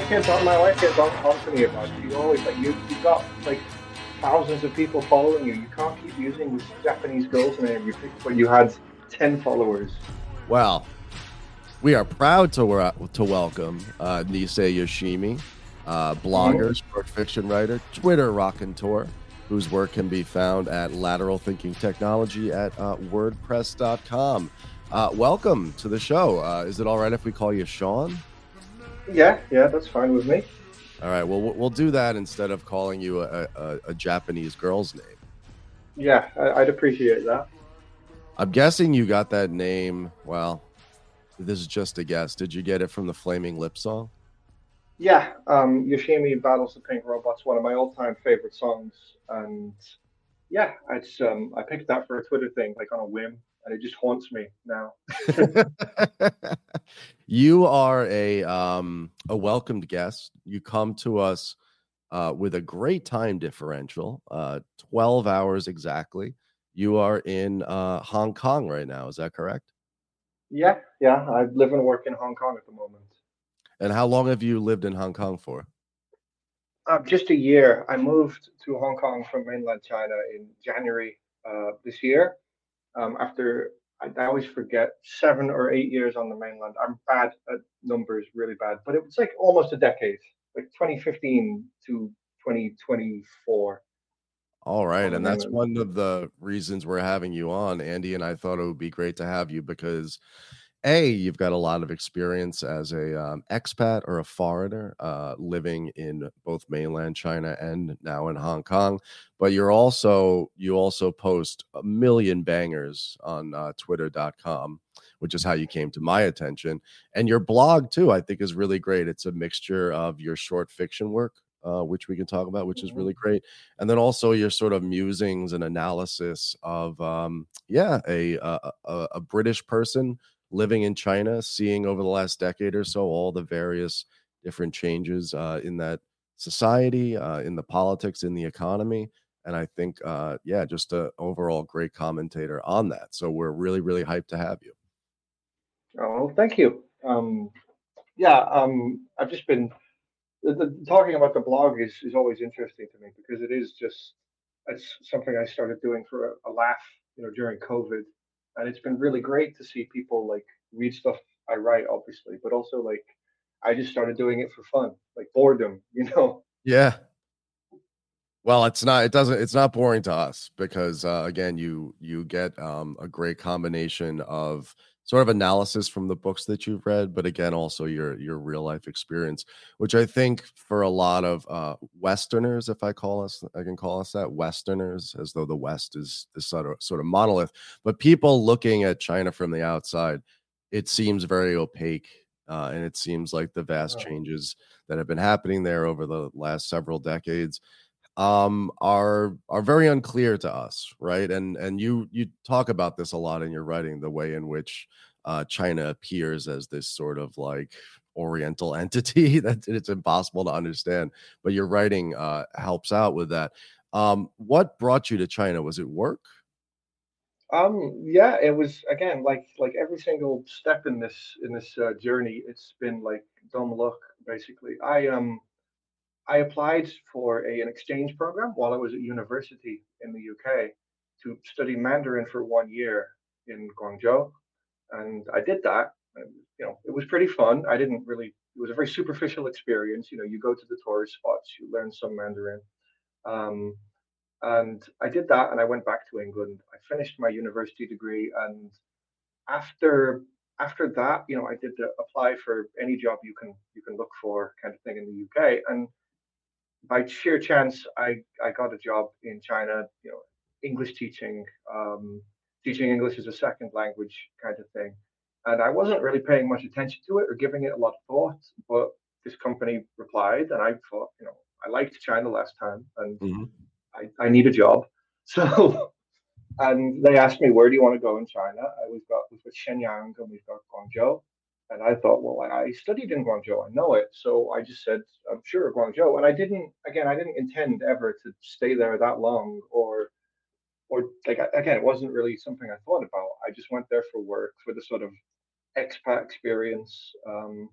my wife gets on to me about it. She's always like, you got like thousands of people following you. You can't keep using this Japanese girl's name you picked when you had 10 followers. Well, we are proud to welcome Nisei Yoshimi, Hmm. blogger, short fiction writer, Twitter raconteur, whose work can be found at Lateral Thinking Technology at WordPress.com. Welcome to the show. Is it all right if we call you Sean? Yeah, yeah, that's fine with me. All right. Well, we'll do that instead of calling you a Japanese girl's name. Yeah, I'd appreciate that. I'm guessing you got that name. Well, this is just a guess. Did you get it from the Flaming Lip song? Yeah, Yoshimi Battles the Pink Robot's one of my all-time favorite songs, and yeah, I picked that for a Twitter thing, like on a whim, and it just haunts me now. You are a welcomed guest. You come to us with a great time differential, 12 hours exactly. You are in Hong Kong right now. Is that correct? Yeah, yeah, I live and work in Hong Kong at the moment. And how long have you lived in Hong Kong for? Just a year. I moved to Hong Kong from mainland China in January this year. After I always forget 7 or 8 years on the mainland. I'm bad at numbers, really bad, but it was like almost a decade, like 2015 to 2024 All right. on the And that's mainland. one of the reasons we're having you on. Andy and I thought it would be great to have you because you've got a lot of experience as a expat or a foreigner living in both mainland China and now in Hong Kong. But you also post a million bangers on Twitter.com, which is how you came to my attention. And your blog too, I think, is really great. It's a mixture of your short fiction work. Which we can talk about, which is Mhm. really great, and then also your sort of musings and analysis of, a British person living in China, seeing over the last decade or so all the various different changes in that society, in the politics, in the economy. And I think, just a overall great commentator on that. So we're really, really hyped to have you. Oh, thank you. Yeah, I've just been talking about the blog is always interesting to me because it's something I started doing for a laugh, during COVID, and it's been really great to see people like read stuff I write, obviously, but also like I just started doing it for fun, like boredom, Yeah. Well, it's not boring to us because again, you get a great combination of sort of analysis from the books that you've read, but again, also your real life experience, which I think for a lot of Westerners, if I can call us that, Westerners, as though the West is this sort of monolith, but people looking at China from the outside, it seems very opaque. And it seems like the vast Uh, changes that have been happening there over the last several decades are very unclear to us, right? And you talk about this a lot in your writing, the way in which China appears as this sort of like oriental entity that it's impossible to understand, but your writing helps out with that. What brought you to China? Was it work? yeah, it was again like every single step in this journey, it's been like dumb luck, basically. I applied for an exchange program while I was at university in the UK to study Mandarin for 1 year in Guangzhou, and I did that. And, it was pretty fun. I didn't really. It was a very superficial experience. You go to the tourist spots, you learn some Mandarin, um, and I did that, and I went back to England. I finished my university degree, and after after that, I did the apply for any job you can look for kind of thing in the UK, and by sheer chance, I got a job in China, English teaching, teaching English as a second language kind of thing. And I wasn't really paying much attention to it or giving it a lot of thought, but this company replied, and I thought, I liked China last time, and Mhm. I need a job. So, and they asked me, where do you want to go in China? We've got Shenyang and we've got Guangzhou. And I thought, well, I studied in Guangzhou, I know it. So I just said, I'm sure Guangzhou. And I didn't intend ever to stay there that long or like, again, it wasn't really something I thought about. I just went there for work, for the sort of expat experience.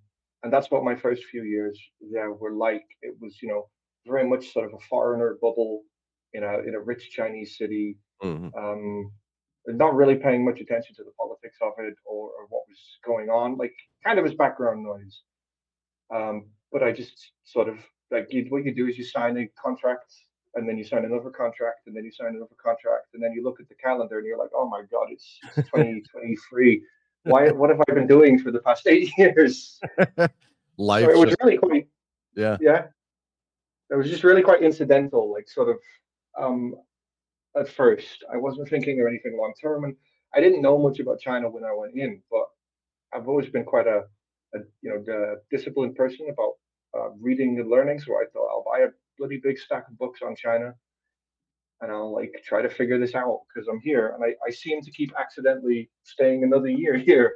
and that's what my first few years there were like. It was, very much sort of a foreigner bubble in a rich Chinese city, Mhm. um, not really paying much attention to the politics of it or what was going on, like kind of as background noise. But I just sort of like what you do is you sign a contract, and then you sign another contract, and then you sign another contract, and then you look at the calendar and you're like, oh my God, it's 2023. Why? What have I been doing for the past 8 years? So Life it was just really quite, yeah. yeah, it was just really quite incidental, like sort of um, at first. I wasn't thinking of anything long term, and I didn't know much about China when I went in, but I've always been quite a the disciplined person about reading and learning. So I thought I'll buy a bloody big stack of books on China, and I'll like try to figure this out because I'm here, and I seem to keep accidentally staying another year here.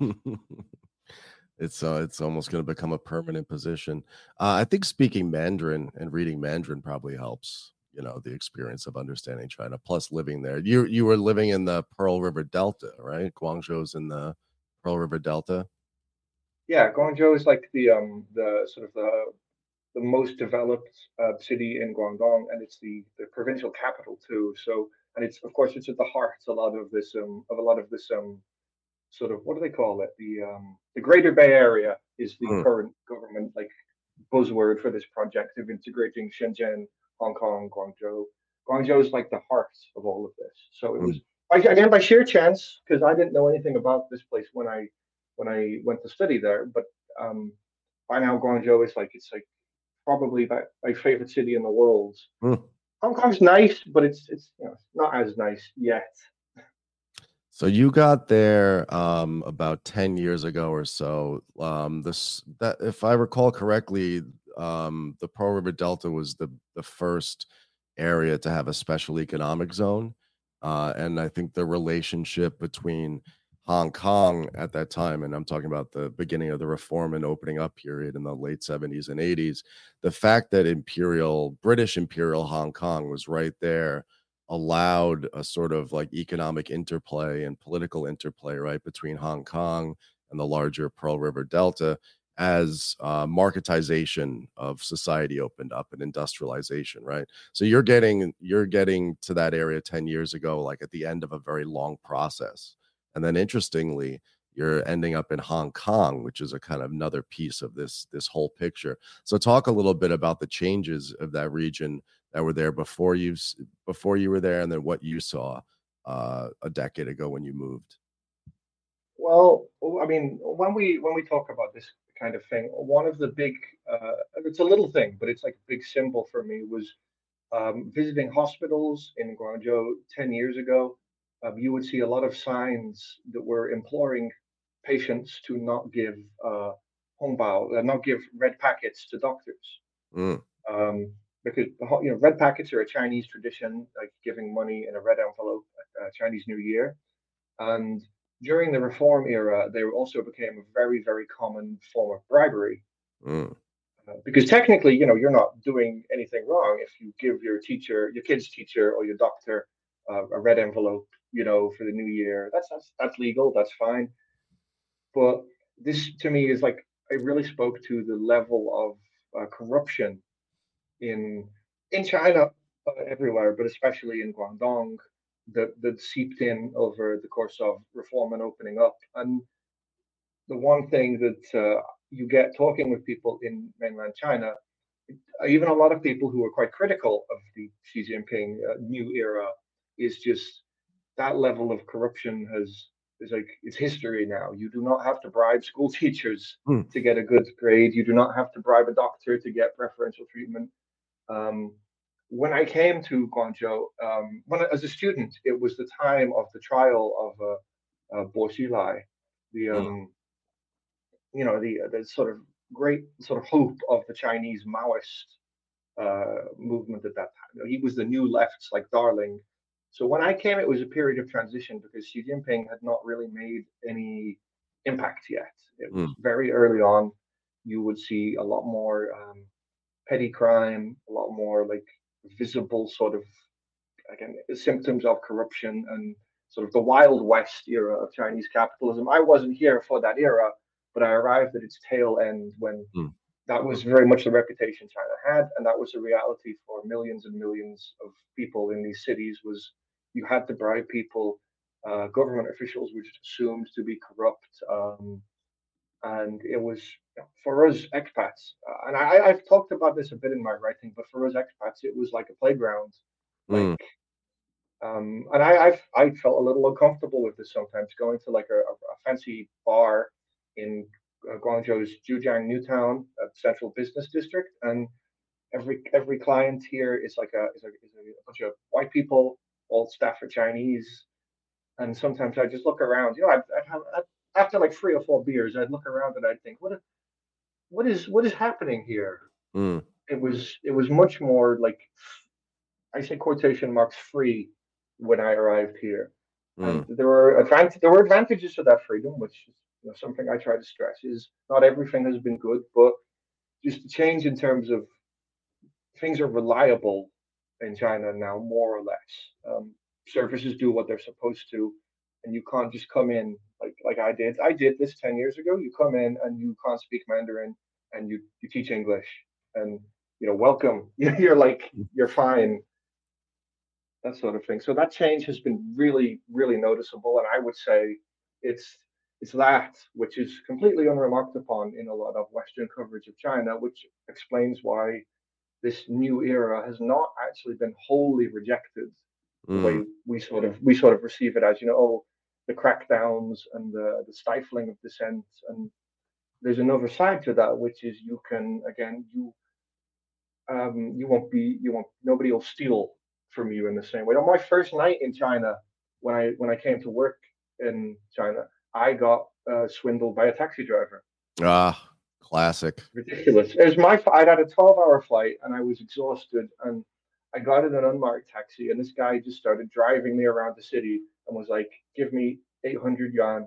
It's almost going to become a permanent position. I think speaking Mandarin and reading Mandarin probably helps, the experience of understanding China, plus living there. You were living in the Pearl River Delta, right? Guangzhou's in the Pearl River Delta. Yeah, Guangzhou is like the sort of the most developed city in Guangdong, and it's the provincial capital too. So, and it's of course it's at the heart of a lot of this sort of what do they call it? The Greater Bay Area is the Mm, current government like buzzword for this project of integrating Shenzhen, Hong Kong, Guangzhou. Guangzhou is like the heart of all of this. So it was mm. again by sheer chance because I didn't know anything about this place when I went to study there. But um, by now Guangzhou is like it's like probably my favorite city in the world. Mm. Hong Kong's nice, but it's not as nice yet. So you got there about 10 years ago or so. This that if I recall correctly, the Pearl River Delta was the first area to have a special economic zone. And I think the relationship between Hong Kong at that time, and I'm talking about the beginning of the reform and opening up period in the late 70s and 80s, the fact that British Imperial Hong Kong was right there allowed a sort of like economic interplay and political interplay right between Hong Kong and the larger Pearl River Delta as marketization of society opened up and industrialization, right? So you're getting to that area 10 years ago, like at the end of a very long process. And then interestingly, you're ending up in Hong Kong, which is a kind of another piece of this whole picture. So talk a little bit about the changes of that region that were there before you were there, and then what you saw a decade ago when you moved. Well, I mean, when we talk about this kind of thing, one of the big it's a little thing, but it's like a big symbol for me was visiting hospitals in Guangzhou 10 years ago. You would see a lot of signs that were imploring patients to not give hongbao, not give red packets to doctors. Mm, Um, because red packets are a Chinese tradition, like giving money in a red envelope at Chinese New Year. And during the reform era, they also became a very, very common form of bribery. mm. Because technically, you're not doing anything wrong if you give your teacher, your kid's teacher, or your doctor a red envelope, for the new year. That's legal. That's fine. But this, to me, is like it really spoke to the level of corruption in in China, everywhere, but especially in Guangdong, that seeped in over the course of reform and opening up. And the one thing that you get talking with people in mainland China, even a lot of people who are quite critical of the Xi Jinping new era, is just that level of corruption is like it's history now. You do not have to bribe school teachers Mm. to get a good grade. You do not have to bribe a doctor to get preferential treatment. Um, when I came to Guangzhou, as a student, it was the time of the trial of Bo Xilai, the Mm. the sort of great sort of hope of the Chinese Maoist movement at that time. He was the new left's like darling. So when I came, it was a period of transition because Xi Jinping had not really made any impact yet. It was Mm. very early on. You would see a lot more petty crime, a lot more like visible sort of again symptoms of corruption and sort of the Wild West era of Chinese capitalism. I wasn't here for that era, but I arrived at its tail end when Mm. that was very much the reputation China had, and that was the reality for millions and millions of people in these cities. Was you had to bribe people, government officials were just assumed to be corrupt, and it was for us expats, and I've talked about this a bit in my writing, but for us expats, it was like a playground, like Mm. and I felt a little uncomfortable with this sometimes going to like a fancy bar in Guangzhou's Zhujiang New Town, central business district, and every client here is a bunch of white people, all staff are Chinese, and sometimes I just look around. After like 3 or 4 beers, I'd look around and I'd think, what is happening here? Mm. It was much more like I say quotation marks free when I arrived here, and Mm. there were advantages to that freedom, which is something I try to stress is not everything has been good, but just the change in terms of things are reliable in China now, more or less. Services do what they're supposed to, and you can't just come in like I did. I did this 10 years ago. You come in and you can't speak Mandarin, and you teach English, and welcome. You're fine, that sort of thing. So that change has been really, really noticeable, and I would say it's it's that which is completely unremarked upon in a lot of Western coverage of China, which explains why this new era has not actually been wholly rejected the Mm. way we sort of receive it as oh, the crackdowns and the stifling of dissent. And there's another side to that, which is you can again you won't nobody will steal from you in the same way. On my first night in China, when I came to work in China, I got swindled by a taxi driver. Ah, classic. Ridiculous. It was I'd had a 12-hour flight and I was exhausted, and I got in an unmarked taxi, and this guy just started driving me around the city and was like, "Give me 800 yuan,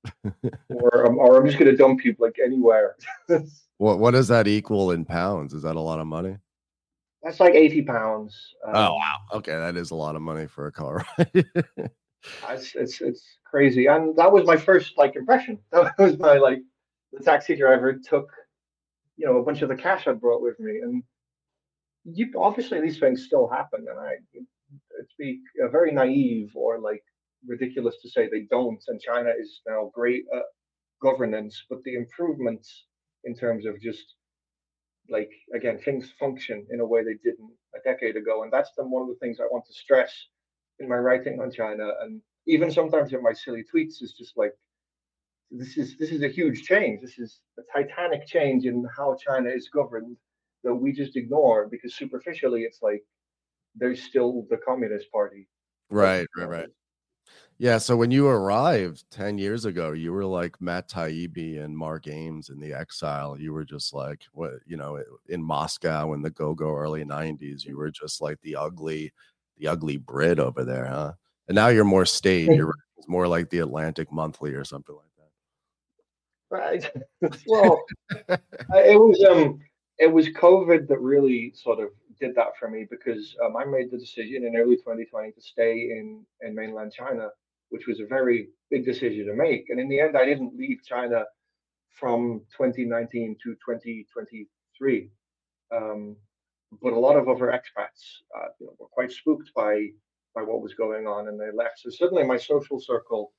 or I'm just gonna dump you like anywhere." What does that equal in pounds? Is that a lot of money? That's like 80 pounds. Oh wow. Okay, that is a lot of money for a car ride. It's crazy, and that was my first like impression. That was my like the taxi driver took a bunch of the cash I brought with me, and you obviously these things still happen, and it'd be very naive or like ridiculous to say they don't. And China is now great at governance, but the improvements in terms of just like again things function in a way they didn't a decade ago, and that's one of the things I want to stress in my writing on China, and even sometimes in my silly tweets is just like this is a huge change. This is a titanic change in how China is governed that we just ignore because superficially it's like there's still the Communist Party Right, present right, right. nowadays. Yeah, so when you arrived 10 years ago, you were like Matt Taibbi and Mark Ames in The Exile. You were just like, in Moscow in the go-go early 90s, you were just like the ugly Brit over there, huh? And now you're more staid. You're more like the Atlantic Monthly or something like Right. Well, that. it was COVID that really sort of did that for me because I made the decision in early 2020 to stay in mainland China, which was a very big decision to make. And in the end, I didn't leave China from 2019 to 2023. Um, but a lot of other expats, were quite spooked by what was going on, and they left. So suddenly, my social circle,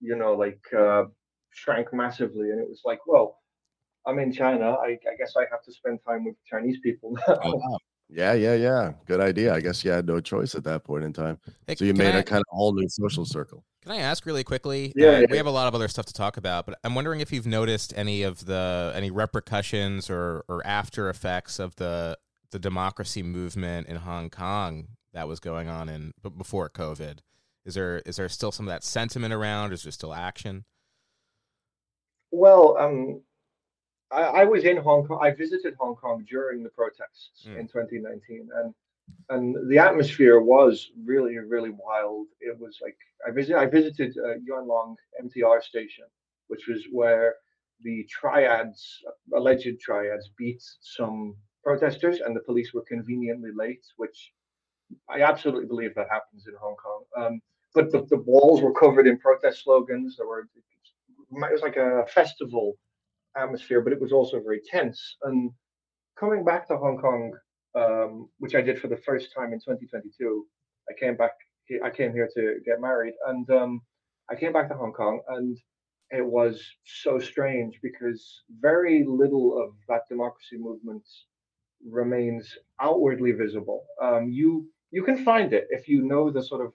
shrank massively, and it was like, well, I'm in China. I guess I have to spend time with Chinese people Oh, now. wow. Yeah, yeah, yeah. Good idea. I guess you had no choice at that point in time. Hey, So you made a kind of whole new social circle. can I ask really quickly? Yeah, We have a lot of other stuff to talk about, but I'm wondering if you've noticed any repercussions or after effects of the democracy movement in Hong Kong that was going on before COVID. Is there still some of that sentiment around? Is there still action? well, I was in Hong Kong. I visited Hong Kong during the protests Mm. in 2019, and the atmosphere was really, really wild. It was like I visited Yuan Long MTR station, which was where the alleged triads, beat some protesters, and the police were conveniently late, which I absolutely believe that happens in Hong Kong. But the walls were covered in protest slogans. It was like a festival atmosphere, but it was also very tense. And coming back to Hong Kong, which I did for the first time in 2022, I came back. I came here to get married, and I came back to Hong Kong, and it was so strange because very little of that democracy movement remains outwardly visible. You can find it if you know the sort of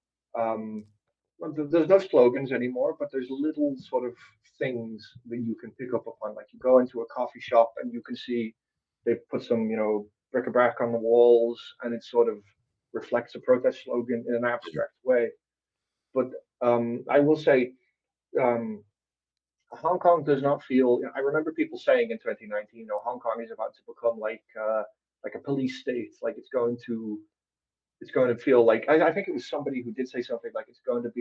well, there's no slogans anymore, but there's little sort of things that you can pick up upon. Like you go into a coffee shop and you can see they've put some, bric-a-brac on the walls, and it sort of reflects a protest slogan in an abstract way. But I will say, um, Hong Kong does not feel. I remember people saying in 2019, Hong Kong is about to become like a police state, like it's going to feel like I think it was somebody who did say something like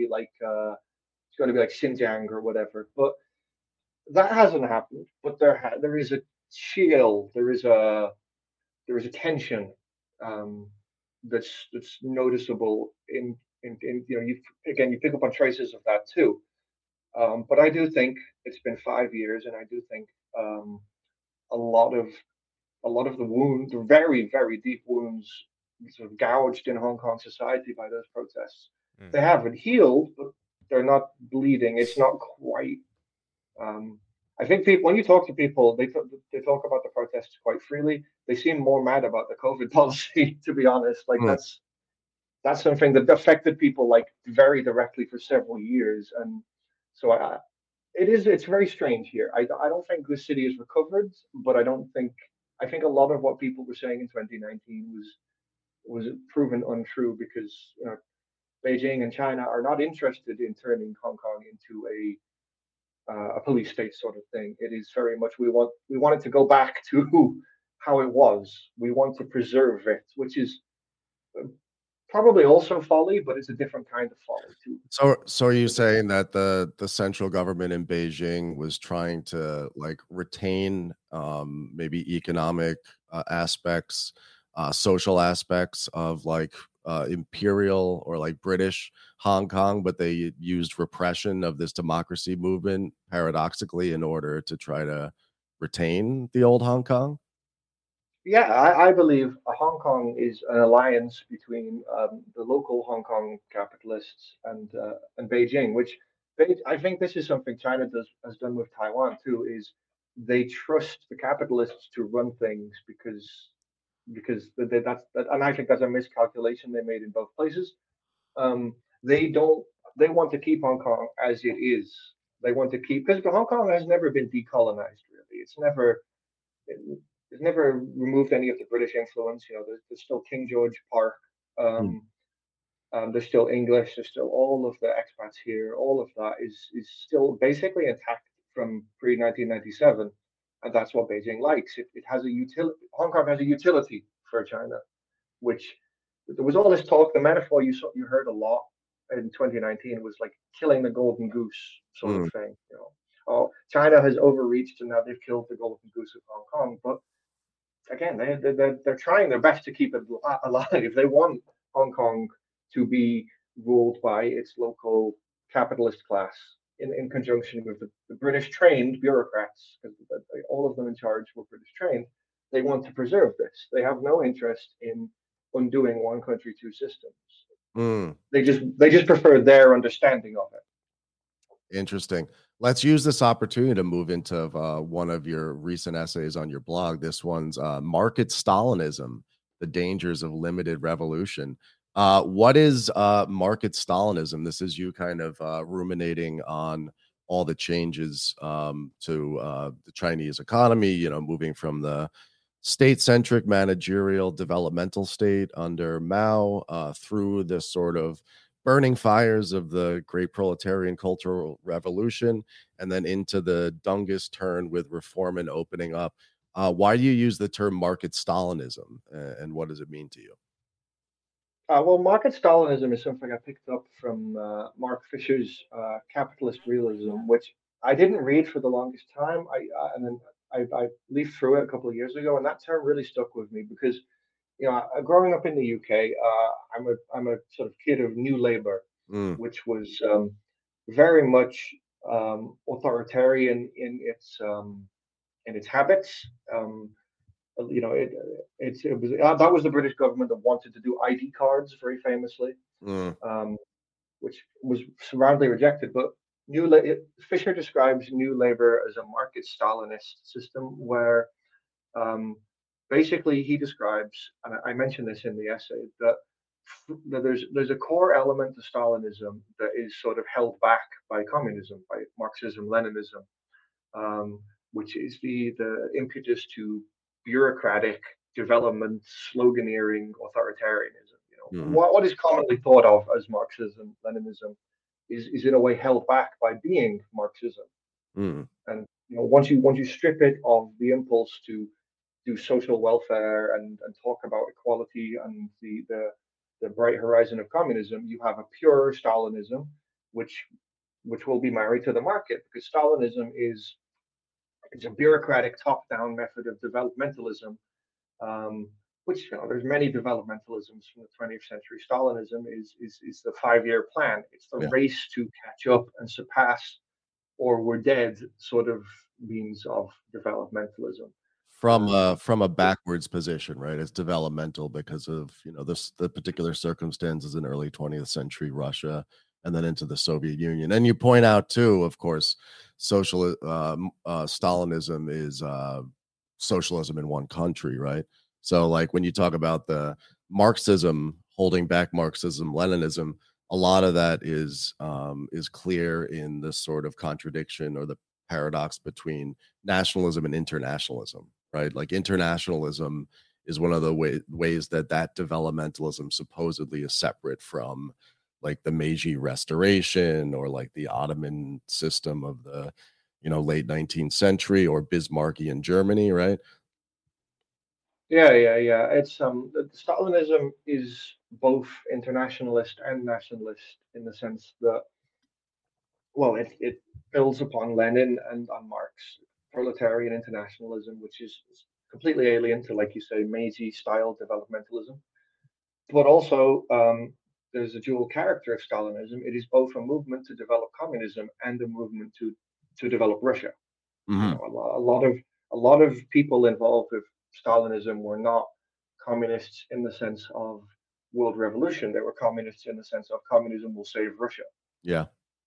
it's going to be like Xinjiang or whatever. But that hasn't happened. But there is a chill. There is a tension um, that's noticeable in you pick up on traces of that too. But I do think it's been 5 years, and I do think um, a lot of the wounds, the very very deep wounds, sort of gouged in Hong Kong society by those protests, Mm. they haven't healed, but they're not bleeding. It's not quite. Um, I think people, when you talk to people, they talk about the protests quite freely. They seem more mad about the COVID policy, to be honest. Like Mm. that's something that affected people like very directly for several years, and so it's very strange here. I don't think the city is recovered, but I think a lot of what people were saying in 2019 was proven untrue because Beijing and China are not interested in turning Hong Kong into a police state sort of thing. It is very much we want it to go back to how it was. We want to preserve it, which is probably also folly, but it's a different kind of folly too. So are you saying that the central government in Beijing was trying to like retain maybe economic aspects, social aspects of like imperial or like British Hong Kong, but they used repression of this democracy movement paradoxically in order to try to retain the old Hong Kong? Yeah, I believe Hong Kong is an alliance between the local Hong Kong capitalists and Beijing, which I think this is something China has done with Taiwan too. Is they trust the capitalists to run things because and I think that's a miscalculation they made in both places. They don't they want to keep Hong Kong as it is. They want to keep because Hong Kong has never been decolonized really. It's never removed any of the British influence. There's still King George Park. Mm. Um, there's still English. There's still all of the expats here. All of that is still basically intact from pre 1997, and that's what Beijing likes. It has a utility. Hong Kong has a utility for China, which there was all this talk. The metaphor you heard a lot in 2019 was like killing the golden goose sort of Mm. thing. Oh, China has overreached and now they've killed the golden goose of Hong Kong, but again, they're trying their best to keep it alive. They want Hong Kong to be ruled by its local capitalist class in conjunction with the British trained bureaucrats, because all of them in charge were British trained. They want to preserve this. They have no interest in undoing one country, two systems. Mm. They just prefer their understanding of it. Interesting. Let's use this opportunity to move into one of your recent essays on your blog. This one's Market Stalinism, the Dangers of Limited Revolution. What is market Stalinism? This is you kind of ruminating on all the changes to the Chinese economy, moving from the state-centric managerial developmental state under Mao through this sort of burning fires of the great proletarian cultural revolution and then into the Dungist turn with reform and opening up. Why do you use the term market Stalinism and what does it mean to you? Well, market Stalinism is something I picked up from Mark Fisher's Capitalist Realism, which I didn't read for the longest time. And then I leafed through it a couple of years ago, and that term really stuck with me because growing up in the UK, I'm a sort of kid of New Labour, Mm. which was very much authoritarian in its habits. You know, it was that was the British government that wanted to do ID cards very famously, Mm, um, which was roundly rejected. But Fisher describes New Labour as a market Stalinist system where um, basically he describes, and I mentioned this in the essay, that there's a core element to Stalinism that is sort of held back by communism, by Marxism, Leninism, um, which is the impetus to bureaucratic development, sloganeering, authoritarianism. You know, mhm, what is commonly thought of as Marxism, Leninism, is in a way held back by being Marxism. mm. And you know, once you strip it of the impulse to do social welfare and talk about equality and the bright horizon of communism, you have a pure Stalinism, which which will be married to the market because Stalinism is it's a bureaucratic top-down method of developmentalism, which you know, there's many developmentalisms from the 20th century. Stalinism is the 5-year plan. It's the Yeah. race to catch up and surpass, or we're dead sort of means of developmentalism. Um, From a backwards position, right? It's developmental because of, the particular circumstances in early 20th century Russia and then into the Soviet Union. And you point out too, of course, Stalinism is socialism in one country, right? So like when you talk about the Marxism holding back Marxism, Leninism, a lot of that is clear in this sort of contradiction or the paradox between nationalism and internationalism, right? Like internationalism is one of the ways that developmentalism supposedly is separate from like the Meiji Restoration or like the Ottoman system of the late 19th century or Bismarckian Germany, right? yeah. It's Stalinism is both internationalist and nationalist in the sense that well, it builds upon Lenin and on Marx, proletarian internationalism, which is completely alien to, like you say, Meiji style developmentalism. But also, there's a dual character of Stalinism. It is both a movement to develop communism and a movement to develop Russia. You Hmm. know, a lot of people involved with Stalinism were not communists in the sense of world revolution. They were communists in the sense of communism will save Russia. Yeah.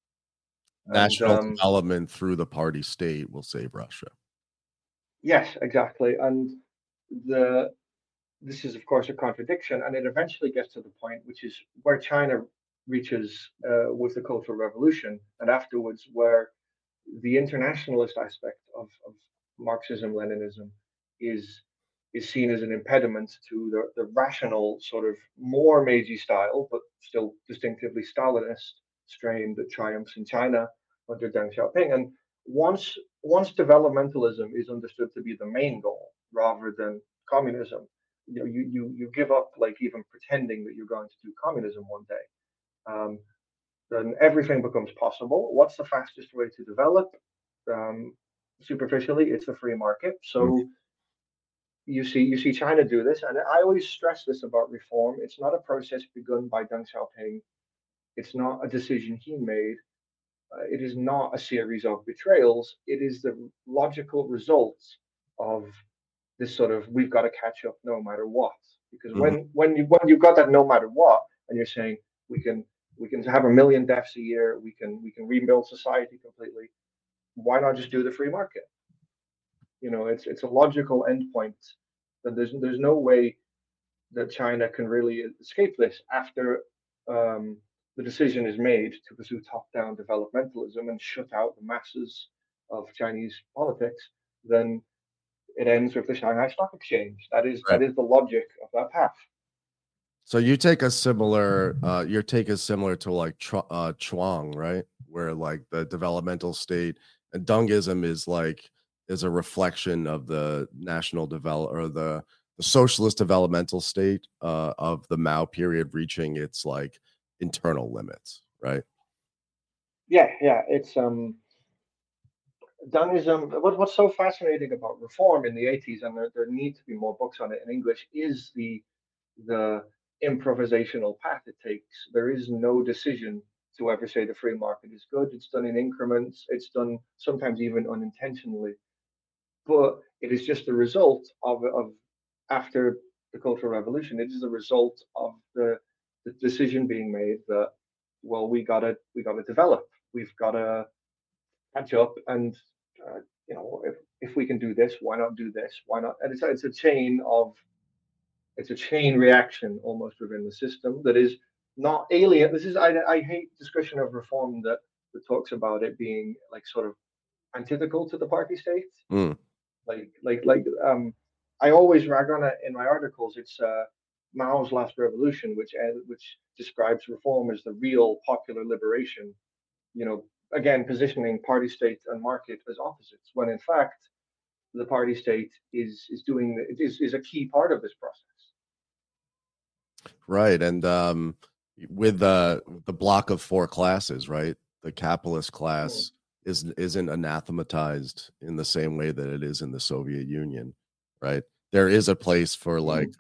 And National development through the party state will save Russia. yes, exactly. And the this is of course a contradiction, and it eventually gets to the point which is where China reaches with the Cultural Revolution, and afterwards where the internationalist aspect of Marxism Leninism is is seen as an impediment to the rational sort of more Meiji style, but still distinctively Stalinist strain that triumphs in China under Deng Xiaoping. And once developmentalism is understood to be the main goal rather than communism, you know, you give up like even pretending that you're going to do communism one day. Um, then everything becomes possible. What's the fastest way to develop? Um, Superficially, it's the free market. Mhm. So you see China do this, and I always stress this about reform. It's not a process begun by Deng Xiaoping. It's not a decision he made. It is not a series of betrayals. It is the logical result of this sort of we've got to catch up no matter what. Because Mhm. when you've got that no matter what, and you're saying we can we can have a million deaths a year, we can rebuild society completely. Why not just do the free market? You know, it's a logical endpoint that there's no way that China can really escape this after the decision is made to pursue top-down developmentalism and shut out the masses of Chinese politics. Then it ends with the Shanghai Stock Exchange. That is Right. that is the logic of that path. So you take a similar, your take is similar to like Chuang, right? Where like the developmental state and Dungism is a reflection of the national develop or the socialist developmental state of the Mao period reaching its like internal limits, right? Yeah. It's Dengism. What's so fascinating about reform in the 80s, and there need to be more books on it in English, is the improvisational path it takes. There is no decision to ever say the free market is good. It's done in increments. It's done sometimes even unintentionally, but it is just the result of after the Cultural Revolution. It is the result of the decision being made that, well, we gotta develop. We've gotta catch up, and if we can do this, why not do this? Why not? And it's a chain reaction almost within the system that is not alien. This is I hate discussion of reform that talks about it being like sort of antithetical to the party state. Mm. Like I always rag on it in my articles. It's Mao's Last Revolution, which describes reform as the real popular liberation. You know, again positioning party state and market as opposites, when in fact the party state is a key part of this process. Right. And with the block of four classes, right? The capitalist class isn't anathematized in the same way that it is in the Soviet Union, right? There is a place for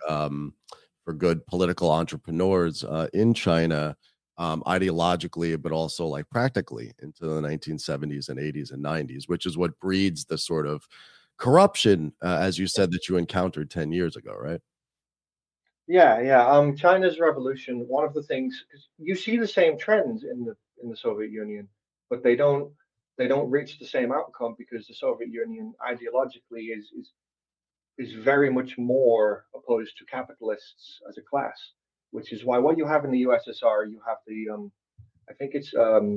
for good political entrepreneurs in China, ideologically, but also like practically into the 1970s and 80s and 90s, which is what breeds the sort of corruption, as you said, that you encountered 10 years ago, right? Yeah, yeah. China's revolution. One of the things, 'cause you see the same trends in the Soviet Union, but they don't reach the same outcome because the Soviet Union ideologically is very much more opposed to capitalists as a class, which is why what you have in the USSR, you have the I think it's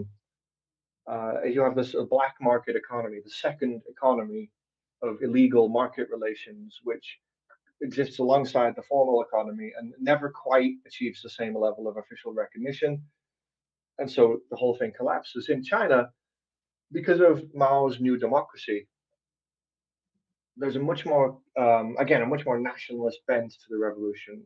you have this black market economy, the second economy of illegal market relations, which exists alongside the formal economy and never quite achieves the same level of official recognition. And so the whole thing collapses. In China, because of Mao's new democracy, there's a much more, again, a much more nationalist bent to the revolution,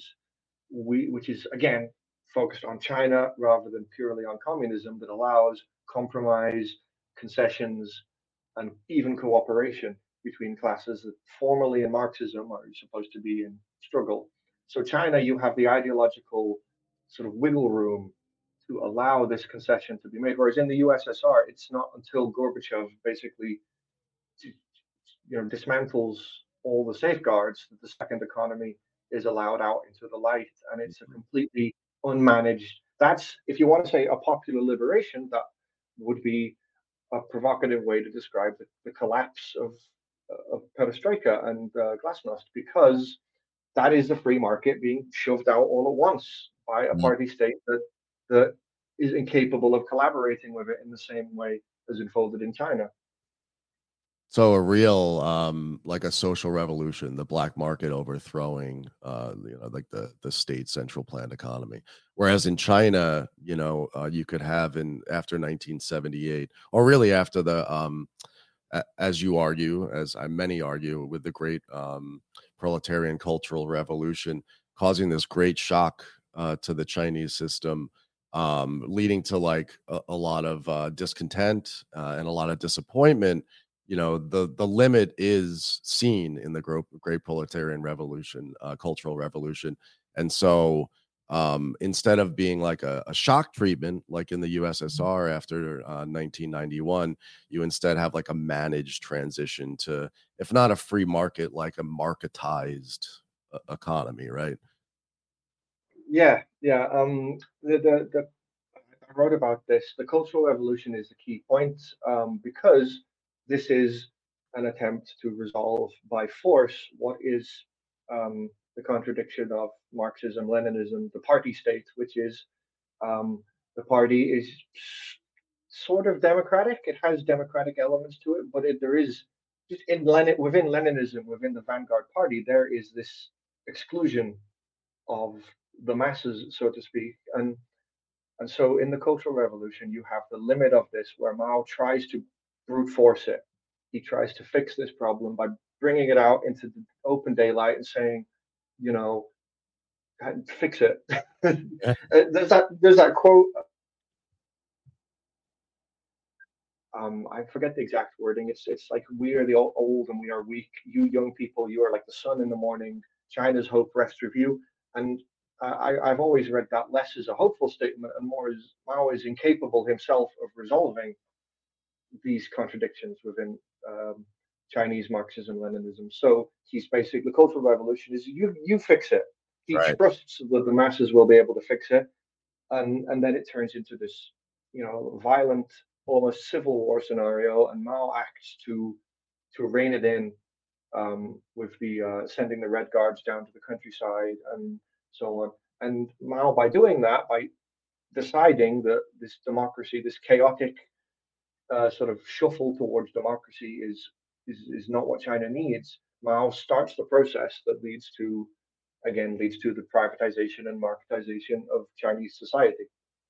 which is again focused on China rather than purely on communism, that allows compromise, concessions, and even cooperation between classes that formerly in Marxism are supposed to be in struggle. So China, you have the ideological sort of wiggle room to allow this concession to be made. Whereas in the USSR, it's not until Gorbachev basically dismantles all the safeguards that the second economy is allowed out into the light, and it's a completely unmanaged. That's, if you want to say a popular liberation, that would be a provocative way to describe the collapse of perestroika and glasnost, because that is the free market being shoved out all at once by a party state that is incapable of collaborating with it in the same way as unfolded in China. So a real like a social revolution, the black market overthrowing like the state central planned economy. Whereas in China, you could have after 1978, or really after the as you argue, as many argue, with the great proletarian cultural revolution, causing this great shock to the Chinese system, leading to like a lot of discontent and a lot of disappointment. The limit is seen in the great proletarian revolution, cultural revolution. And so instead of being like a shock treatment like in the USSR after 1991, you instead have like a managed transition to, if not a free market, like a marketized economy, right? Yeah, yeah. I wrote about this. The Cultural Revolution is the key point, because this is an attempt to resolve by force what is the contradiction of Marxism, Leninism, the party state, which is the party is sort of democratic. It has democratic elements to it, but there is just within Leninism, within the vanguard party, there is this exclusion of the masses, so to speak, and so in the Cultural Revolution, you have the limit of this, where Mao tries to brute force it. He tries to fix this problem by bringing it out into the open daylight and saying, you know, fix it. There's that quote. I forget the exact wording. It's like, we are the old and we are weak. You young people, you are like the sun in the morning. China's hope rests with you. And I've always read that less as a hopeful statement and more as Mao is incapable himself of resolving these contradictions within Chinese Marxism Leninism. So he's basically the Cultural Revolution is you fix it. He Right. trusts that the masses will be able to fix it, and then it turns into this violent, almost civil war scenario, and Mao acts to rein it in with the sending the Red Guards down to the countryside and so on. And Mao, by doing that, by deciding that this democracy, this chaotic sort of shuffle towards democracy is not what China needs. Mao starts the process that leads to the privatization and marketization of Chinese society.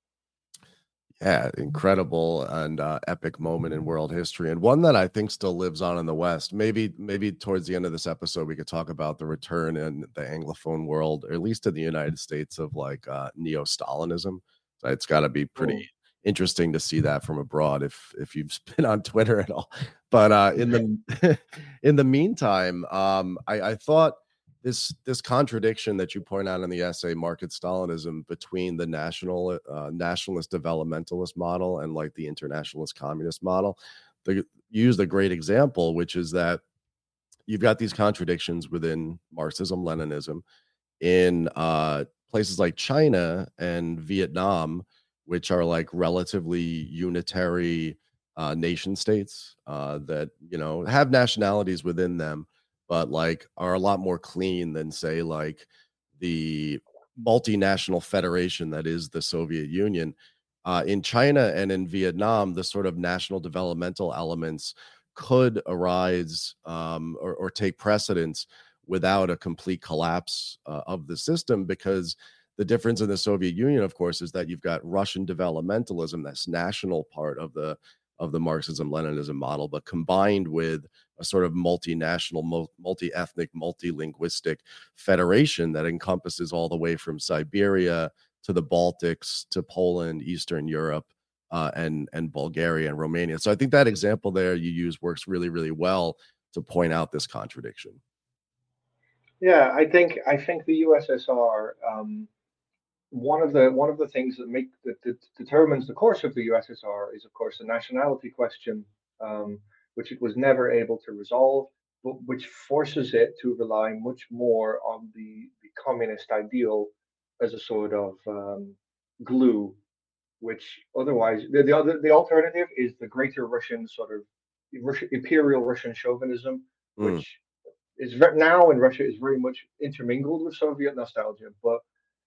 Yeah, incredible and epic moment in world history, and one that I think still lives on in the West. Maybe towards the end of this episode, we could talk about the return in the Anglophone world, or at least in the United States, of like neo-Stalinism. So it's got to be pretty Mm. interesting to see that from abroad if you've been on Twitter at all. But in the in the meantime, I thought this contradiction that you point out in the essay, Market Stalinism, between the nationalist developmentalist model and like the internationalist communist model, you used a great example, which is that you've got these contradictions within Marxism Leninism in places like China and Vietnam, which are like relatively unitary nation states that have nationalities within them, but like are a lot more clean than say like the multinational federation that is the Soviet Union. In China and in Vietnam, the sort of national developmental elements could arise or take precedence without a complete collapse of the system, because the difference in the Soviet Union, of course, is that you've got Russian developmentalism, that's national part of the Marxism Leninism model, but combined with a sort of multinational, multi-ethnic, multi-linguistic federation that encompasses all the way from Siberia to the Baltics to Poland, Eastern Europe, and Bulgaria and Romania. So I think that example there you use works really, really well to point out this contradiction. Yeah, I think the USSR. One of the things that determines the course of the USSR is, of course, the nationality question, which it was never able to resolve, but which forces it to rely much more on the communist ideal as a sort of glue, which otherwise the alternative is the Greater Russian sort of Imperial Russian chauvinism, Mm, which is now in Russia is very much intermingled with Soviet nostalgia, but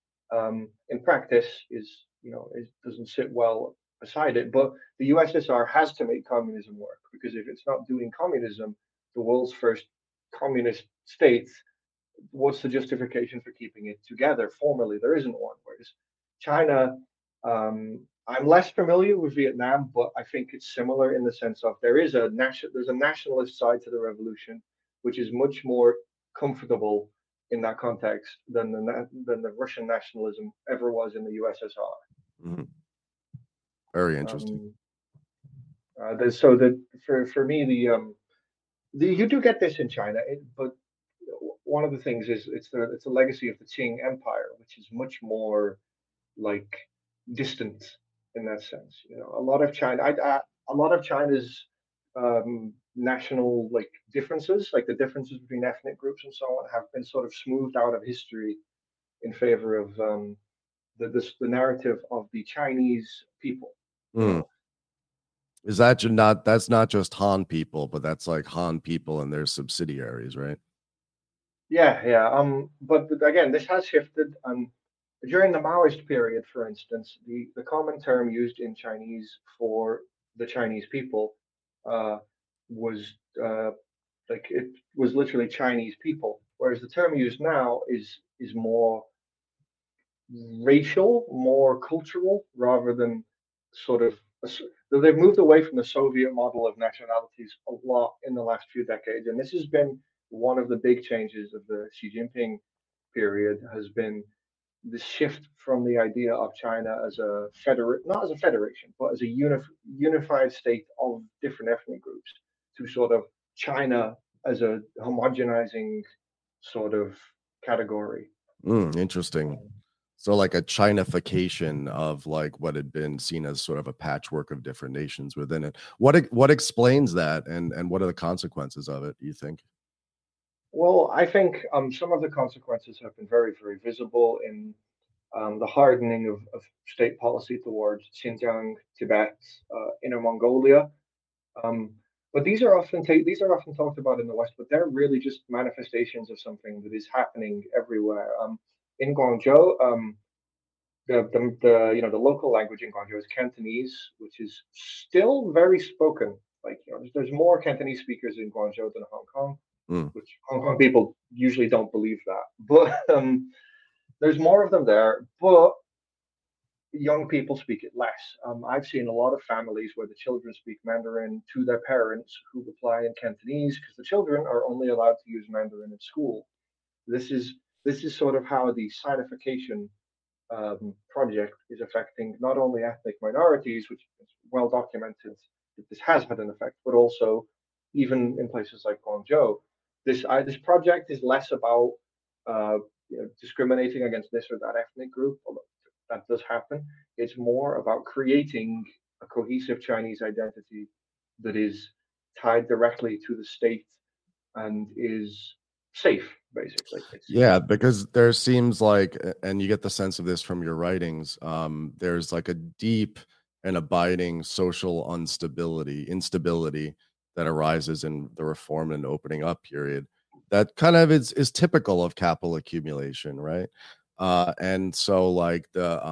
in practice it doesn't sit well beside it. But the USSR has to make communism work, because if it's not doing communism, the world's first communist state, what's the justification for keeping it together? Formally, there isn't one. Whereas China, I'm less familiar with Vietnam, but I think it's similar in the sense of there's a nationalist side to the revolution, which is much more comfortable in that context than the Russian nationalism ever was in the USSR. mhm. Very interesting. So that for me you do get this in China, but one of the things is it's a legacy of the Qing Empire, which is much more like distant in that sense. A lot of a lot of China's national like differences, like the differences between ethnic groups and so on, have been sort of smoothed out of history in favor of the narrative of the Chinese people. You Mm. know, Is that not that's not just Han people, but that's like Han people and their subsidiaries, right? yeah, yeah. But again, this has shifted. During the Maoist period, for instance, the common term used in Chinese for the Chinese people uh, was like it was literally Chinese people, whereas the term used now is more racial, more cultural, rather than sort of. They've moved away from the Soviet model of nationalities a lot in the last few decades, and this has been one of the big changes of the Xi Jinping period. Has been the shift from the idea of China as a not as a federation, but as a unified state of different ethnic groups, to sort of China as a homogenizing sort of category. Interesting. So like a Chinification of like what had been seen as sort of a patchwork of different nations within it. What explains that, and what are the consequences of it, do you think? Well, I think some of the consequences have been very, very visible in the hardening of state policy towards Xinjiang, Tibet, Inner Mongolia. Um, but these are often talked about in the West, but they're really just manifestations of something that is happening everywhere. In Guangzhou, the local language in Guangzhou is Cantonese, which is still very spoken. Like there's more Cantonese speakers in Guangzhou than Hong Kong, Mm, which Hong Kong people usually don't believe that. But there's more of them there. But young people speak it less. I've seen a lot of families where the children speak Mandarin to their parents who reply in Cantonese because the children are only allowed to use Mandarin in school. This is this is sort of how the sinification project is affecting not only ethnic minorities, which is well documented that this has had an effect, but also even in places like Guangzhou. This project is less about discriminating against this or that ethnic group, although that does happen. It's more about creating a cohesive Chinese identity that is tied directly to the state and is safe, basically. It's yeah, because there seems like, and you get the sense of this from your writings, there's like a deep and abiding social instability that arises in the reform and opening up period that kind of is typical of capital accumulation, right? And so like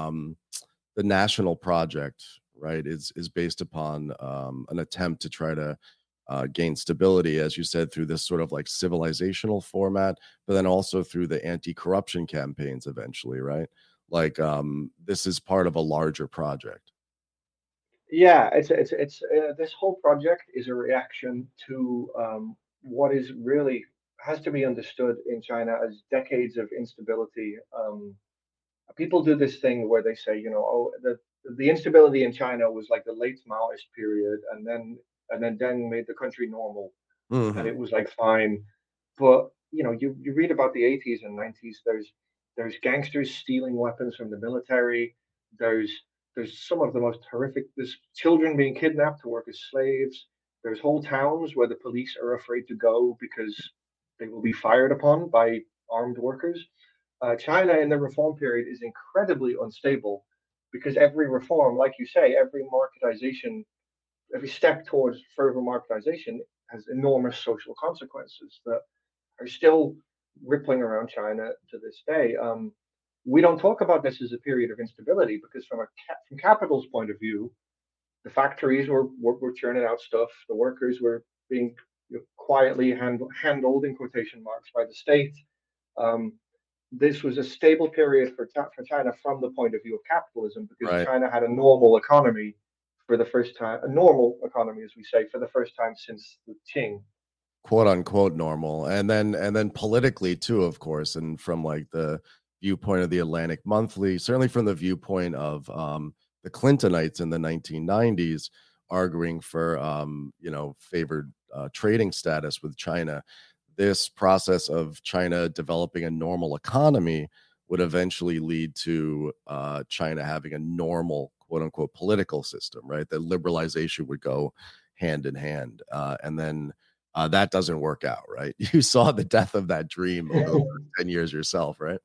the national project, right, is based upon an attempt to try to gain stability, as you said, through this sort of like civilizational format, but then also through the anti-corruption campaigns eventually, right? Like this is part of a larger project. Yeah, it's this whole project is a reaction to what is really has to be understood in China as decades of instability. People do this thing where they say, oh, the instability in China was like the late Maoist period, and then Deng made the country normal, and Hmm. it was like fine. But you read about the 80s and 90s. There's gangsters stealing weapons from the military. There's there's some of the most horrific. There's children being kidnapped to work as slaves. There's whole towns where the police are afraid to go because they will be fired upon by armed workers. China in the reform period is incredibly unstable because every reform, like you say, every marketization, every step towards further marketization has enormous social consequences that are still rippling around China to this day. We don't talk about this as a period of instability because from capital's point of view, the factories were churning out stuff, the workers were being quietly handled in quotation marks by the state. Um, this was a stable period for China from the point of view of capitalism because Right. China had a normal economy for the first time, a normal economy, as we say, for the first time since the Qing. Quote unquote normal, and then politically too, of course, and from like the viewpoint of the Atlantic Monthly, certainly from the viewpoint of the Clintonites in the 1990s arguing for favored trading status with China. This process of China developing a normal economy would eventually lead to China having a normal quote unquote political system, right? That liberalization would go hand in hand, and then that doesn't work out, right? You saw the death of that dream over the last 10 years yourself, right?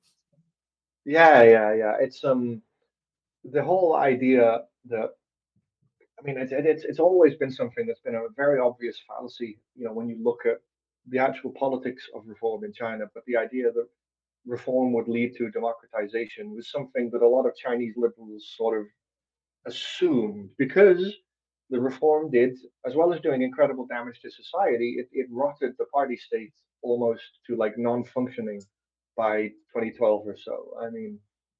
Yeah. It's the whole idea that I mean it's always been something that's been a very obvious fallacy, when you look at the actual politics of reform in China, but the idea that reform would lead to democratization was something that a lot of Chinese liberals sort of assumed because the reform did, as well as doing incredible damage to society, it rotted the party state almost to like non-functioning by 2012 or so. I mean,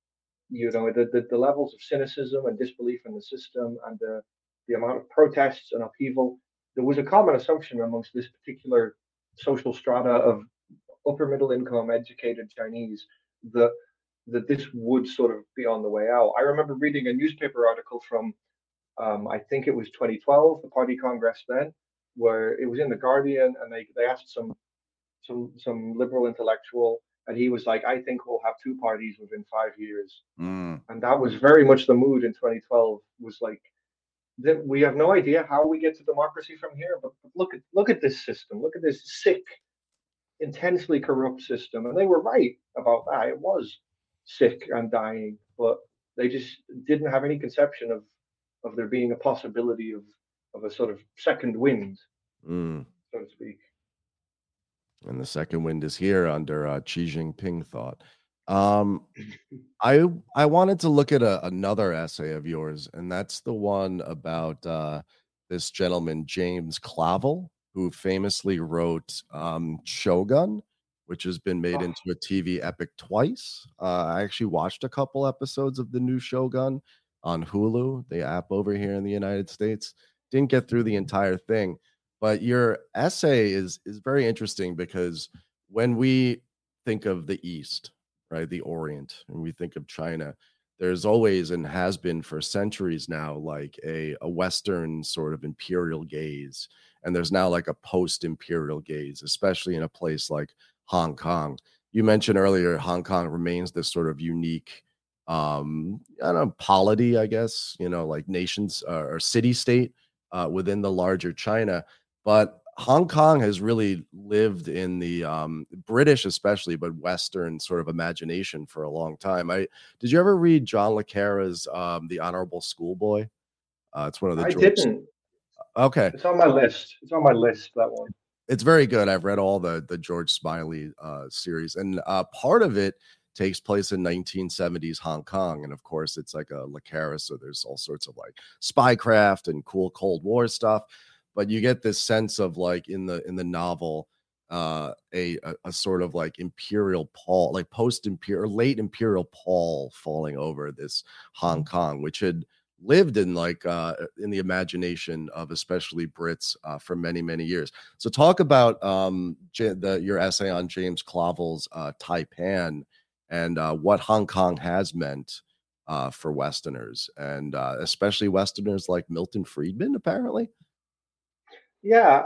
the levels of cynicism and disbelief in the system and the amount of protests and upheaval. There was a common assumption amongst this particular social strata of upper middle income educated Chinese that this would sort of be on the way out. I remember reading a newspaper article from I think it was 2012, the party congress then, where it was in the Guardian, and they asked some liberal intellectual and he was like, I think we'll have two parties within 5 years. Mm, And that was very much the mood in 2012. Was like that we have no idea how we get to democracy from here, but look at this system. Look at this sick, intensely corrupt system. And they were right about that. It was sick and dying, but they just didn't have any conception of there being a possibility of a sort of second wind, mm. so to speak. And the second wind is here under Xi Jinping thought. Um, I wanted to look at another essay of yours, and that's the one about this gentleman James Clavell, who famously wrote Shogun, which has been made Oh, into a TV epic twice. I actually watched a couple episodes of the new Shogun on Hulu, the app over here in the United States. Didn't get through the entire thing, but your essay is very interesting because when we think of the East, right, the Orient, and we think of China, there's always and has been for centuries now like a Western sort of imperial gaze, and there's now like a post-imperial gaze, especially in a place like Hong Kong. You mentioned earlier Hong Kong remains this sort of unique I don't know, polity, I guess, like nations or city state within the larger China. But Hong Kong has really lived in the British, especially, but Western sort of imagination for a long time. Did you ever read John le Carre's The Honorable Schoolboy? It's one of the I George. didn't. Okay, It's on my list. It's on my list. That one. it's very good. I've read all the George Smiley series, and part of it takes place in 1970s Hong Kong, and of course, it's like a le Carre, so there's all sorts of like spycraft and cool Cold War stuff. But you get this sense of like in the novel, a sort of like imperial pall, like post imperial, late imperial pall falling over this Hong Kong, which had lived in like in the imagination of especially Brits for many years. So talk about your essay on James Clavell's Taipan and what Hong Kong has meant for Westerners, and especially Westerners like Milton Friedman, apparently. Yeah.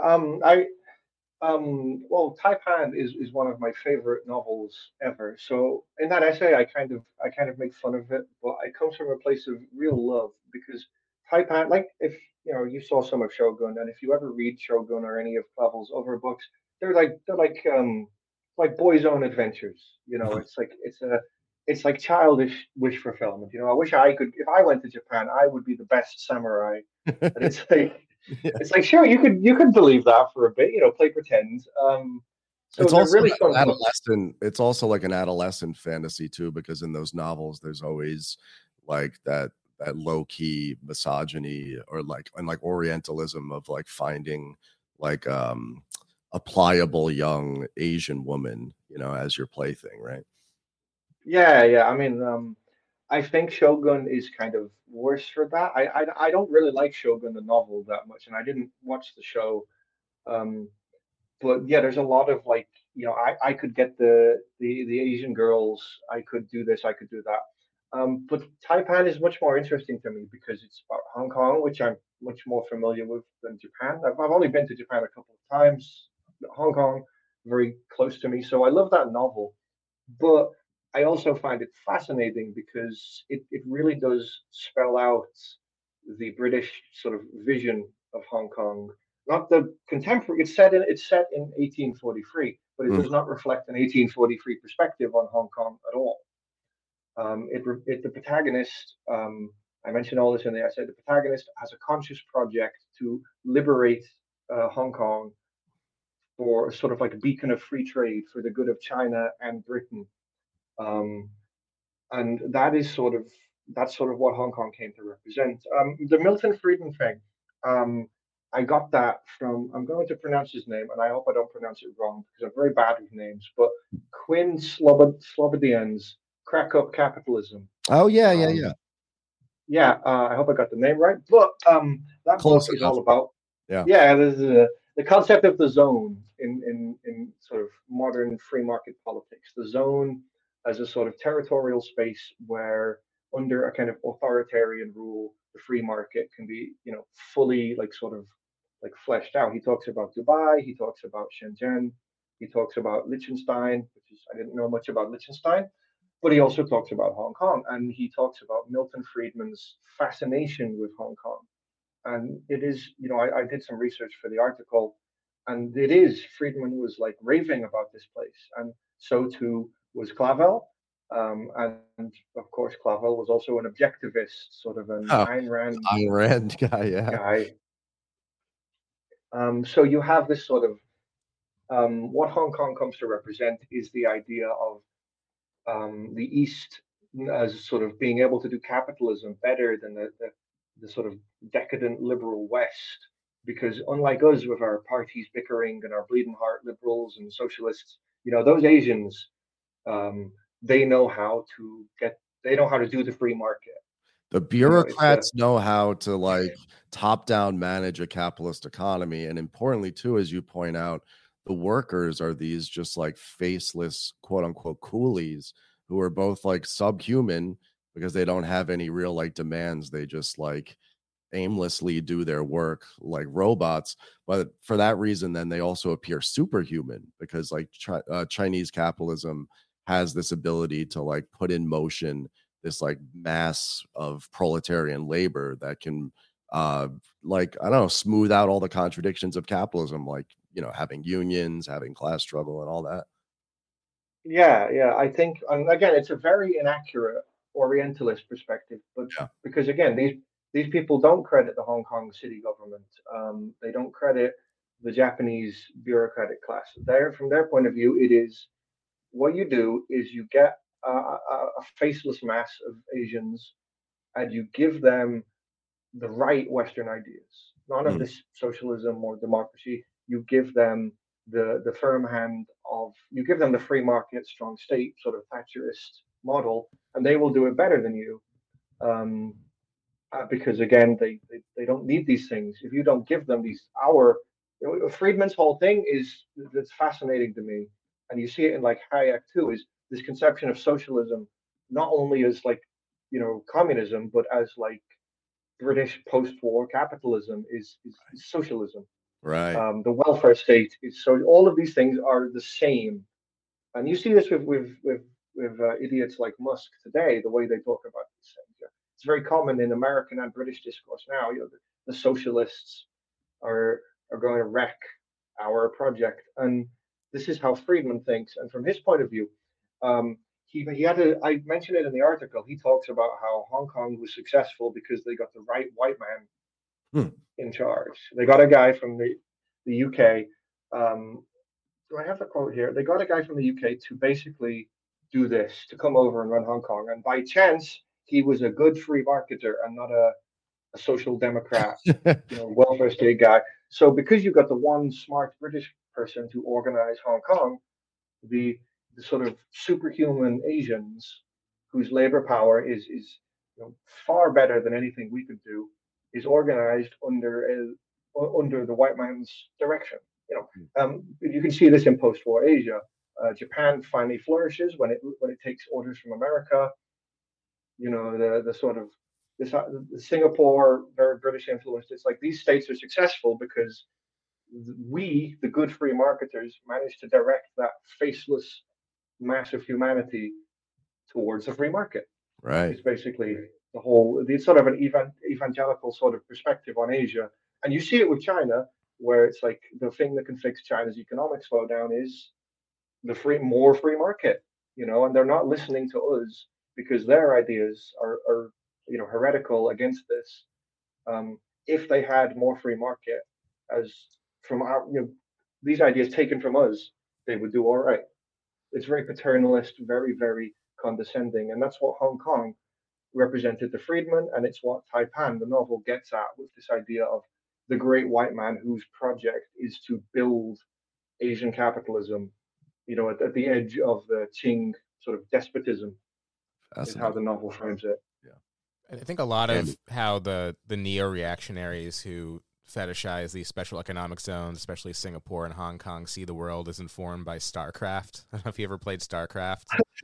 Well, Taipan is one of my favorite novels ever. So in that essay, I kind of make fun of it, but it comes from a place of real love because Taipan, like if you saw some of Shogun, and if you ever read Shogun or any of Clavell's other books, they're like boys' own adventures. It's like childish wish fulfillment. I wish I could. If I went to Japan, I would be the best samurai. And it's like Yeah. it's like, sure, you could believe that for a bit, play pretend. So It's they're also really an fun books. adolescent. It's also like an adolescent fantasy too, because in those novels, there's always like that low key misogyny or like Orientalism of like finding like a pliable young Asian woman, as your plaything, right? Yeah, yeah. I mean, I think Shogun is kind of worse for that. I don't really like Shogun the novel that much, and I didn't watch the show. Um, but yeah, there's a lot of like, I could get the Asian girls. I could do this. I could do that. But Taipan is much more interesting to me because it's about Hong Kong, which I'm much more familiar with than Japan. I've only been to Japan a couple of times. Hong Kong, very close to me, so I love that novel. But I also find it fascinating because it really does spell out the British sort of vision of Hong Kong. Not the contemporary. It's set in 1843, but it Mm, does not reflect an 1843 perspective on Hong Kong at all. The protagonist. I mentioned all this in the essay. The protagonist has a conscious project to liberate Hong Kong for sort of like a beacon of free trade for the good of China and Britain. Um, and that's sort of what Hong Kong came to represent. The Milton Friedman thing, um, I got that from. I'm going to pronounce his name, and I hope I don't pronounce it wrong because I'm very bad with names. But Quinn Slobodian's "Crack Up Capitalism." oh yeah, yeah, Um, yeah. yeah, I hope I got the name right. But that book Close is enough. all about, Yeah. yeah, there's the concept of the zone in sort of modern free market politics. The zone as a sort of territorial space where, under a kind of authoritarian rule, the free market can be, fully like sort of like fleshed out. He talks about Dubai. He talks about Shenzhen. He talks about Liechtenstein, which is, I didn't know much about Liechtenstein, but he also talks about Hong Kong, and he talks about Milton Friedman's fascination with Hong Kong. And it is, I did some research for the article, and it is, Friedman was like raving about this place, and so too was Clavel. And of course, Clavel was also an objectivist, sort of an Oh, Ayn Rand Ayn Rand guy, yeah. guy. So you have this sort of what Hong Kong comes to represent is the idea of the East as sort of being able to do capitalism better than the sort of decadent liberal West. Because unlike us with our parties bickering and our bleeding heart liberals and socialists, those Asians, they know how to do the free market. The bureaucrats know how to like top down manage a capitalist economy. And importantly, too, as you point out, the workers are these just like faceless, quote unquote, coolies who are both like subhuman because they don't have any real like demands. They just like aimlessly do their work like robots. But for that reason, then they also appear superhuman because like Chinese capitalism has this ability to like put in motion this like mass of proletarian labor that can like, I don't know, smooth out all the contradictions of capitalism, like, having unions, having class struggle and all that. Yeah. I think, and again, it's a very inaccurate Orientalist perspective, but because again, these people don't credit the Hong Kong city government. They don't credit the Japanese bureaucratic class. From their point of view, it is what you do is you get a faceless mass of Asians, and you give them the right Western ideas, none of this socialism or democracy. You give them the firm hand of, you give them the free market, strong state sort of Thatcherist model, and they will do it better than you. Because again, they don't need these things. If you don't give them these, Friedman's whole thing is that's fascinating to me, and you see it in like Hayek too, is this conception of socialism not only as like communism, but as like British post-war capitalism is socialism. Right. The welfare state is, so all of these things are the same, and you see this with idiots like Musk today, the way they talk about these things. Yeah. It's very common in American and British discourse now. The socialists are going to wreck our project, and this is how Friedman thinks. And from his point of view, he had I mentioned it in the article. He talks about how Hong Kong was successful because they got the right white man in charge. They got a guy from the UK. Do I have the quote here? They got a guy from the UK to basically do this, to come over and run Hong Kong. And by chance, he was a good free marketer and not a social democrat, welfare state guy. So because you got the one smart British person to organize Hong Kong, the sort of superhuman Asians whose labor power is far better than anything we could do, is organized under the white man's direction. You can see this in post-war Asia. Japan finally flourishes when it takes orders from America. The sort of the Singapore, very British influenced. It's like these states are successful because we, the good free marketers, managed to direct that faceless mass of humanity towards the free market. Right. It's basically it's sort of an evangelical sort of perspective on Asia. And you see it with China, where it's like the thing that can fix China's economic slowdown is more free market, and they're not listening to us because their ideas are heretical against this. If they had more free market, as from our these ideas taken from us, they would do all right. It's very paternalist, very, very condescending, and that's what Hong Kong represented to Friedman, and it's what Taipan, the novel, gets at with this idea of the great white man whose project is to build Asian capitalism, at the edge of the Qing sort of despotism, is how the novel frames it. Yeah, I think a lot of how the neo-reactionaries who fetishize these special economic zones, especially Singapore and Hong Kong, see the world is informed by StarCraft. I don't know if you ever played StarCraft.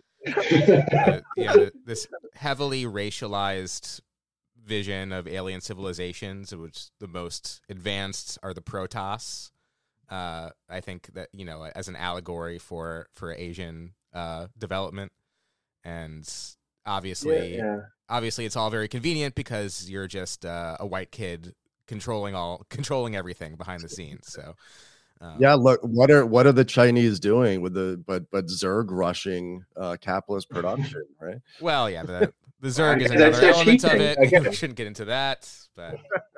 This heavily racialized vision of alien civilizations, in which the most advanced are the Protoss, I think that, you know, as an allegory for Asian development, and obviously, Yeah. obviously, it's all very convenient because you're just a white kid controlling everything behind the scenes. So. Yeah, look, what are the Chinese doing with but Zerg rushing capitalist production, right? Well, yeah, the Zerg is That's another element of cheating it. We again. shouldn't get into that, but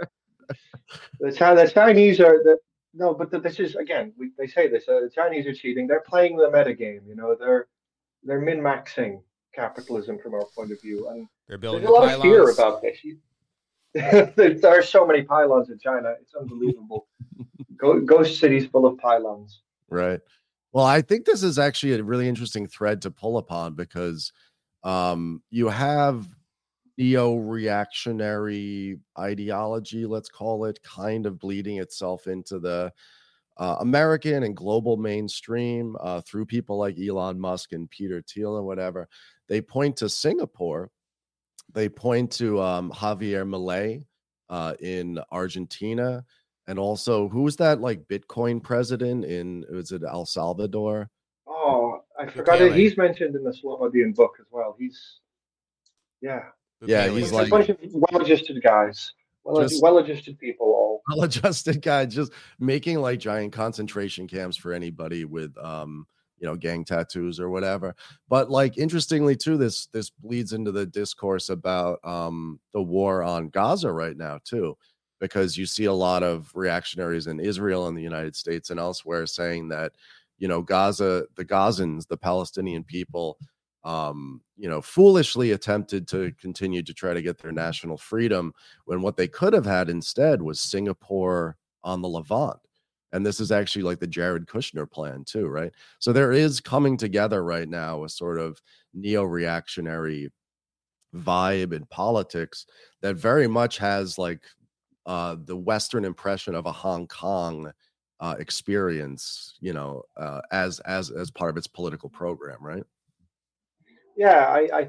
The Chinese are the no, but this is again. They say this. The Chinese are cheating. They're playing the meta game. You know, they're min maxing capitalism from our point of view, and they're there's building a the lot of fear pylons. about this. There are so many pylons in China. It's unbelievable. Ghost cities full of pylons. Right. Well, I think this is actually a really interesting thread to pull upon because you have neo-reactionary ideology, let's call it, kind of bleeding itself into the American and global mainstream through people like Elon Musk and Peter Thiel and whatever. They point to Singapore. They point to Javier Milei in Argentina. And also, who's that like Bitcoin president was it El Salvador? Oh, I forgot it. Bukele. He's mentioned in the Slobodian book as well. Yeah, Yeah, Bukele he's is a his like bunch name. of well-adjusted guys, just well-adjusted people. All well-adjusted guy, just making like giant concentration camps for anybody with gang tattoos or whatever. But like interestingly too, this bleeds into the discourse about the war on Gaza right now too, because you see a lot of reactionaries in Israel and the United States and elsewhere saying that Gaza, the Gazans, the Palestinian people, foolishly attempted to continue to try to get their national freedom when what they could have had instead was Singapore on the Levant. And this is actually like the Jared Kushner plan too, right? So there is coming together right now a sort of neo-reactionary vibe in politics that very much has like the Western impression of a Hong Kong experience, as part of its political program, right? yeah,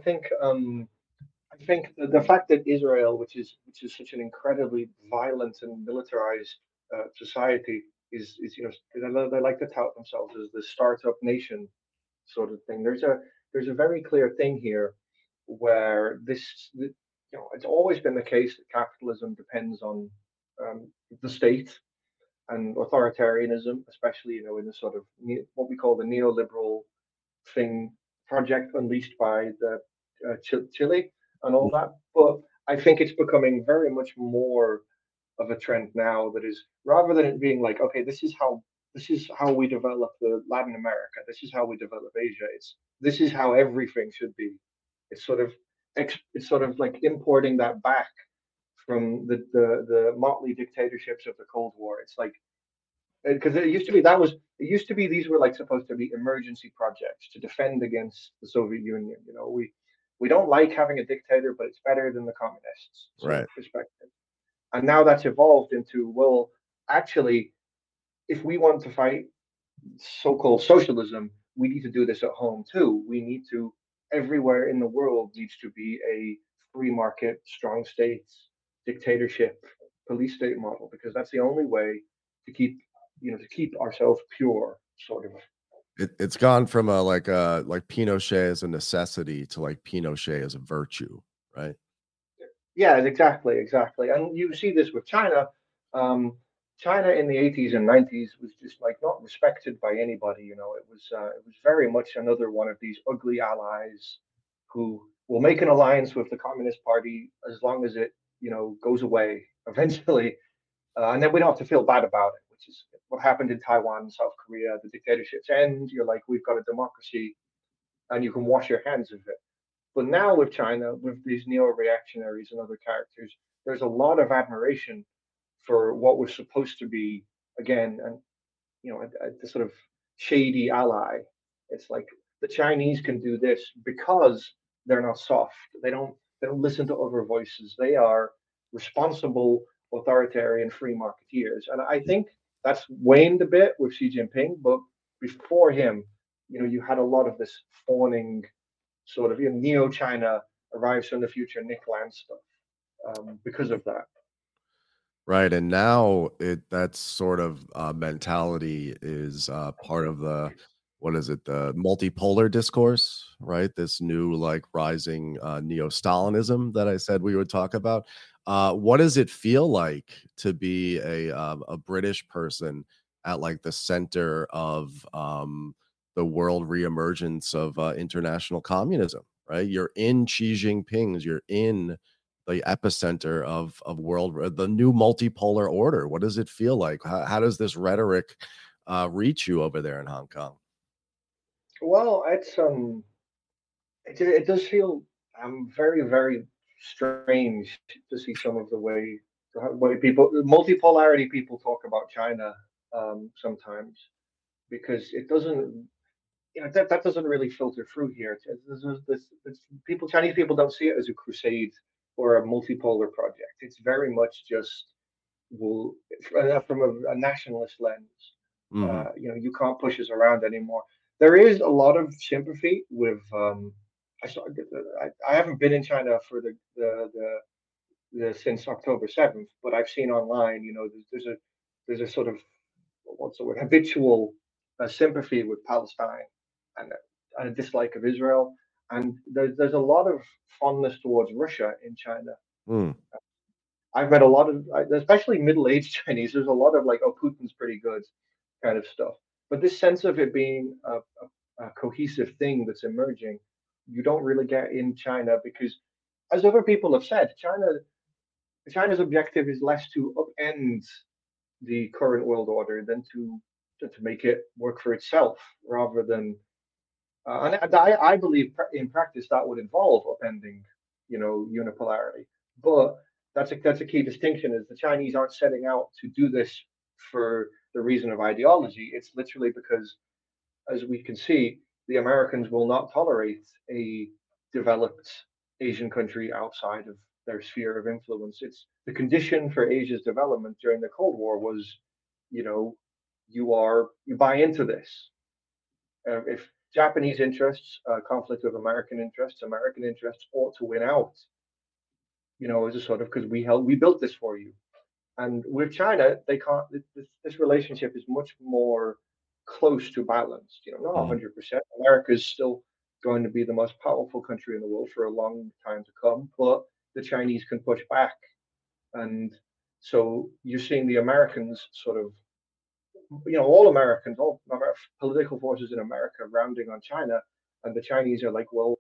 I think the fact that Israel, which is such an incredibly violent and militarized society, is they like to tout themselves as the startup nation sort of thing. There's a very clear thing here where it's always been the case that capitalism depends on the state and authoritarianism, especially in the sort of what we call the neoliberal thing project unleashed by the Chile and all that. But I think it's becoming very much more of a trend now that is rather than it being like, okay, this is how we develop the Latin America, this is how we develop Asia. This is how everything should be. It's sort of it's sort of like importing that back from the motley dictatorships of the Cold War. It's like because it used to be these were like supposed to be emergency projects to defend against the Soviet Union. We don't like having a dictator, but it's better than the communists sort Right. of perspective. And now that's evolved into, well, actually, if we want to fight so-called socialism, we need to do this at home too. We need to everywhere in the world needs to be a free market, strong states, dictatorship, police state model because that's the only way to keep ourselves pure, sort of. It's gone from a like Pinochet as a necessity to like Pinochet as a virtue, right? Yeah, exactly. And you see this with China. China in the 80s and 90s was just like not respected by anybody. It was very much another one of these ugly allies who will make an alliance with the Communist Party as long as it goes away eventually, and then we don't have to feel bad about it, which is what happened in Taiwan and South Korea. The dictatorships end. You're like, we've got a democracy, and you can wash your hands of it. But now with China, with these neo-reactionaries and other characters, there's a lot of admiration for what was supposed to be again, and the sort of shady ally. It's like the Chinese can do this because they're not soft. They don't listen to other voices. They are responsible, authoritarian, free marketeers, and I think that's waned a bit with Xi Jinping. But before him, you had a lot of this fawning sort of neo China arrives from the future Nick Land stuff because of that. Right. And now that sort of mentality is part of what is it, the multipolar discourse, right? This new like rising neo-Stalinism that I said we would talk about. What does it feel like to be a British person at like the center of the world reemergence of international communism, right? You're in Xi Jinping's, you're in the epicenter of the new multipolar order. What does it feel like? How does this rhetoric reach you over there in Hong Kong? Well, it does feel very very strange to see some of the way people multipolarity people talk about China sometimes because it doesn't that doesn't really filter through here. People Chinese people don't see it as a crusade or a multipolar project. It's very much just well from a nationalist lens. Hmm. You can't push us around anymore. There is a lot of sympathy with. I saw. I haven't been in China for the since October 7th, but I've seen online. There's a sort of what's the word habitual sympathy with Palestine and a dislike of Israel, and there's a lot of fondness towards Russia in China. Mm. I've met a lot of, especially middle-aged Chinese. There's a lot of like, oh, Putin's pretty good, kind of stuff. But this sense of it being a cohesive thing that's emerging, you don't really get in China because, as other people have said, China's objective is less to upend the current world order than to make it work for itself, rather than. And I believe in practice that would involve upending, unipolarity. But that's a key distinction: is the Chinese aren't setting out to do this for the reason of ideology. It's literally because, as we can see, the Americans will not tolerate a developed Asian country outside of their sphere of influence. It's the condition for Asia's development during the Cold War was, you know, you buy into this. If Japanese interests conflict with American interests ought to win out. As a sort of because we built this for you. And with China, they can't. This relationship is much more close to balanced. Not Mm. 100%. America is still going to be the most powerful country in the world for a long time to come, but the Chinese can push back, and so you're seeing the Americans sort of, all Americans, all political forces in America rounding on China, and the Chinese are like, well,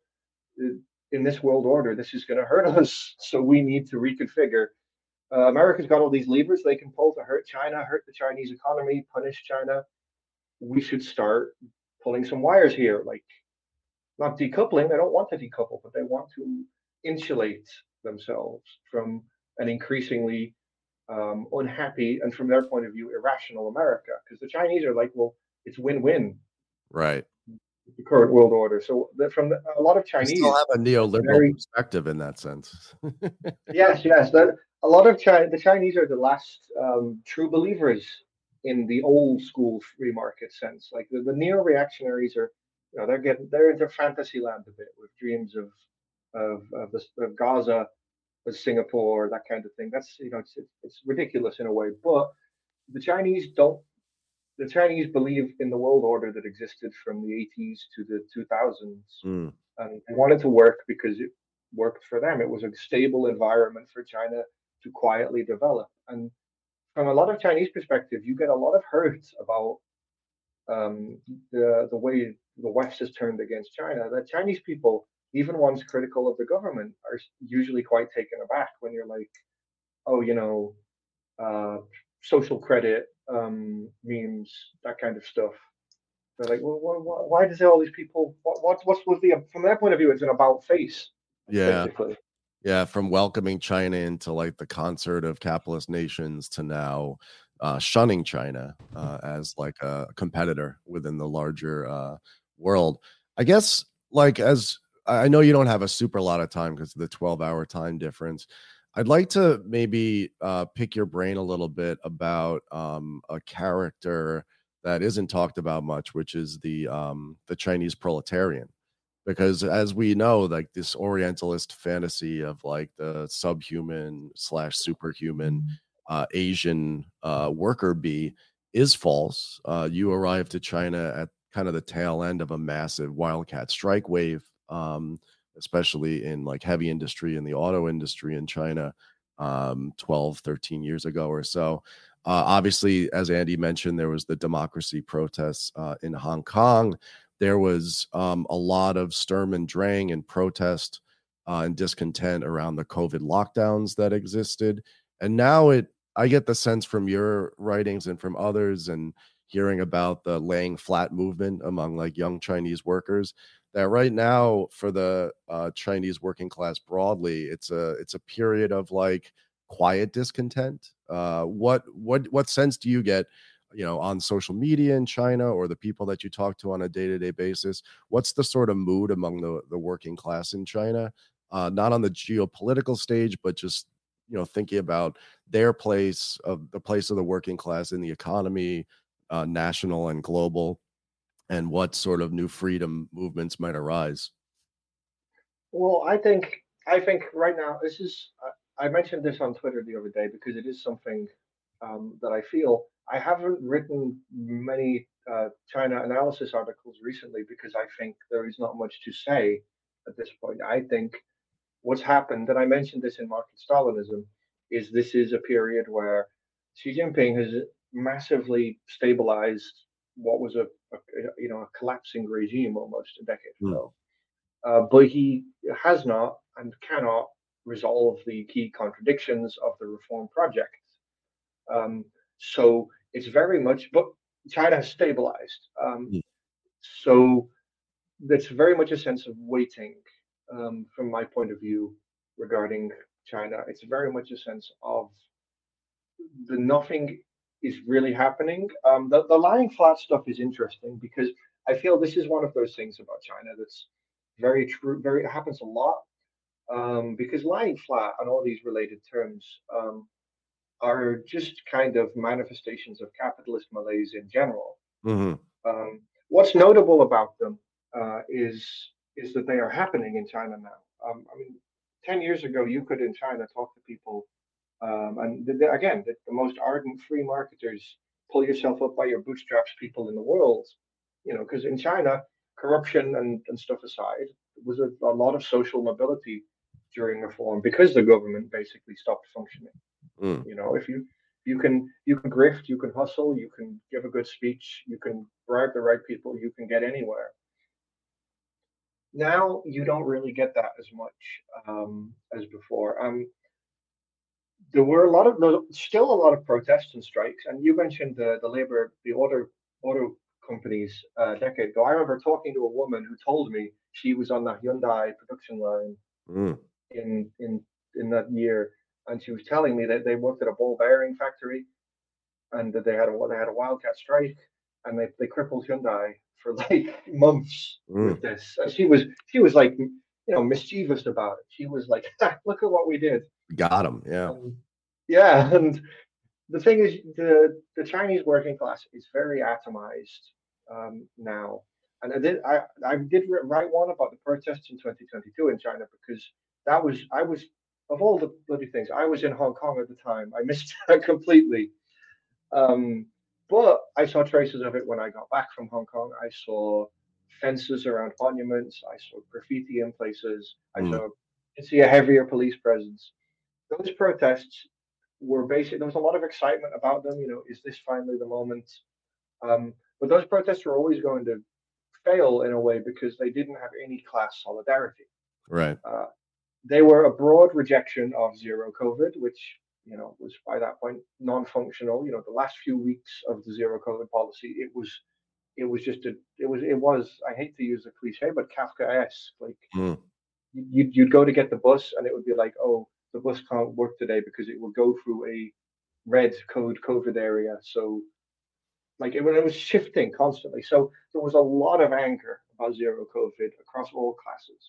in this world order, this is going to hurt us, so we need to reconfigure. America's got all these levers they can pull to hurt China, hurt the Chinese economy, punish China. We should start pulling some wires here, like not decoupling. They don't want to decouple, but they want to insulate themselves from an increasingly unhappy and, from their point of view, irrational America. Because the Chinese are like, well, it's win-win, Right. the current world order. So a lot of We still Chinese have a are neoliberal very perspective in that sense. yes. That a lot of the Chinese are the last true believers in the old school free market sense. Like the neo-reactionaries are, they're into fantasy land a bit with dreams of Gaza, of Singapore, that kind of thing. That's it's ridiculous in a way. But the Chinese don't. The Chinese believe in the world order that existed from the 80s to the 2000s, Mm. and they wanted to work because it worked for them. It was a stable environment for China to quietly develop. And from a lot of Chinese perspective, you get a lot of hurt about the way the West has turned against China. The Chinese people, even ones critical of the government, are usually quite taken aback when you're like, oh, uh, social credit memes, that kind of stuff. They're like, well, why does all these people? What's with the from their point of view? It's an about face, Yeah. basically. Yeah, from welcoming China into like the concert of capitalist nations to now shunning China as like a competitor within the larger world. I guess, like, as I know you don't have a super lot of time because of the 12-hour time difference. I'd like to maybe pick your brain a little bit about a character that isn't talked about much, which is the Chinese proletarian, because as we know, like this orientalist fantasy of like the subhuman slash superhuman Asian worker bee is false. You arrived to China at kind of the tail end of a massive wildcat strike wave, especially in like heavy industry and the auto industry in China 12, 13 years ago or so. Obviously, as Andy mentioned, there was the democracy protests in Hong Kong. There was a lot of Sturm and Drang and protest and discontent around the COVID lockdowns that existed. And now I get the sense from your writings and from others and hearing about the laying flat movement among like young Chinese workers that right now for the Chinese working class broadly, it's a period of like quiet discontent. What sense do you get, on social media in China or the people that you talk to on a day-to-day basis? What's the sort of mood among the working class in China? Not on the geopolitical stage, but just thinking about their place of the working class in the economy, national and global, and what sort of new freedom movements might arise. Well, I think right now this is. I mentioned this on Twitter the other day because it is something that I feel. I haven't written many China analysis articles recently because I think there is not much to say at this point. I think what's happened, and I mentioned this in Market Stalinism, is this is a period where Xi Jinping has massively stabilized what was a collapsing regime almost a decade Mm, ago. But he has not and cannot resolve the key contradictions of the reform project. Um, so it's very much, but China has stabilized. mm, So that's very much a sense of waiting from my point of view regarding China. It's very much a sense of the nothing is really happening. The lying flat stuff is interesting because I feel this is one of those things about China that's very true. Very, it happens a lot because lying flat and all these related terms are just kind of manifestations of capitalist malaise in general. mhm. What's notable about them is that they are happening in China now. I mean, 10 years ago, you could in China talk to people, and again, the most ardent free marketers, pull yourself up by your bootstraps, people in the world, because in China, corruption and stuff aside, there was a lot of social mobility during reform because the government basically stopped functioning. Mm. If you can grift, you can hustle, you can give a good speech, you can bribe the right people, you can get anywhere. Now you don't really get that as much as before. There were still a lot of protests and strikes, and you mentioned the auto companies a decade ago. I remember talking to a woman who told me she was on the Hyundai production line Mm. in in in that year, and she was telling me that they worked at a ball bearing factory and that they had a wildcat strike, and they crippled Hyundai for like months Mm. with this. And she was like mischievous about it. She was like, "Look at what we did." Got him. Yeah. Yeah, and the thing is, the Chinese working class is very atomized now. And I did write one about the protests in 2022 in China because I was of all the bloody things, I was in Hong Kong at the time. I missed that completely. Um, but I saw traces of it when I got back from Hong Kong. I saw fences around monuments. I saw graffiti in places. Mm. I see a heavier police presence. Those protests were basic. There was a lot of excitement about them. Is this finally the moment? But those protests were always going to fail in a way because they didn't have any class solidarity. Right. Uh, they were a broad rejection of zero COVID, which was by that point non-functional. The last few weeks of the zero COVID policy, it was just it was I hate to use a cliche, but Kafkaesque. Like Mm. you'd go to get the bus, and it would be like, oh, the bus can't work today because it will go through a red code COVID area. So like it was shifting constantly. So there was a lot of anger about zero COVID across all classes.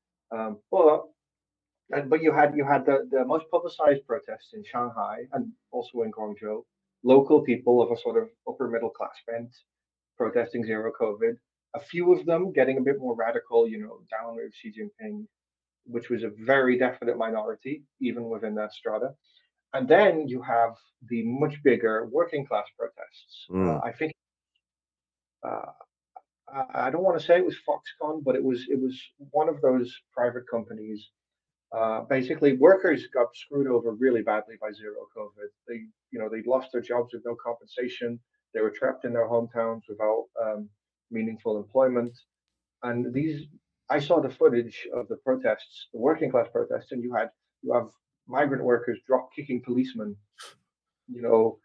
But you had the most publicized protests in Shanghai and also in Guangzhou. Local people of a sort of upper middle class bent protesting zero COVID. A few of them getting a bit more radical, down with Xi Jinping, which was a very definite minority even within that strata. And then you have the much bigger working class protests. Mm. I think uh, I don't want to say it was Foxconn, but it was one of those private companies. Basically, workers got screwed over really badly by zero COVID. They lost their jobs with no compensation. They were trapped in their hometowns without meaningful employment. And I saw the footage of the protests, the working class protests, and you have migrant workers drop kicking policemen. You know,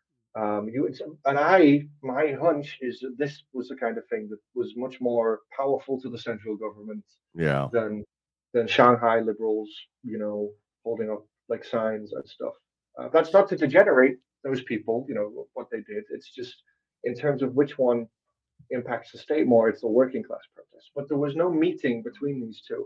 my hunch is that this was the kind of thing that was much more powerful to the central government Yeah. than Shanghai liberals, holding up like signs and stuff. That's not to degenerate those people, what they did. It's just in terms of which one impacts the state more, it's the working class protest. But there was no meeting between these two.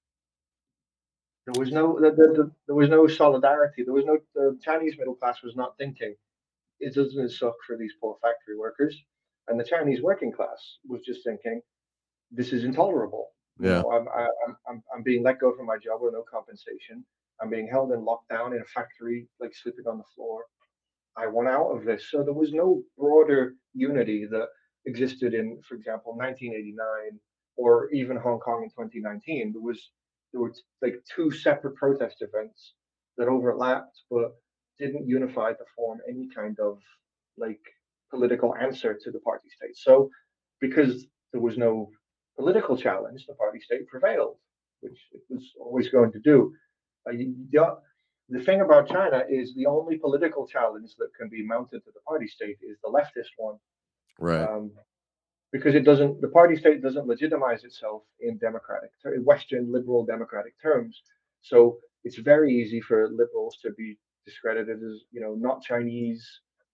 There was no solidarity. There was no The Chinese middle class was not thinking it doesn't suck for these poor factory workers, and the Chinese working class was just thinking this is intolerable. Yeah. I'm being let go from my job with no compensation. I'm being held in lockdown in a factory, like sleeping on the floor. I want out of this. So there was no broader unity that existed in, for example, 1989 or even Hong Kong in 2019. There were like two separate protest events that overlapped but didn't unify to form any kind of like political answer to the party state. So because there was no political challenge, the party state prevailed, which it was always going to do. Yeah, the thing about China is the only political challenge that can be mounted to the party state is the leftist one, Right. um, because the party state doesn't legitimize itself in Western liberal democratic terms. So it's very easy for liberals to be discredited as not Chinese,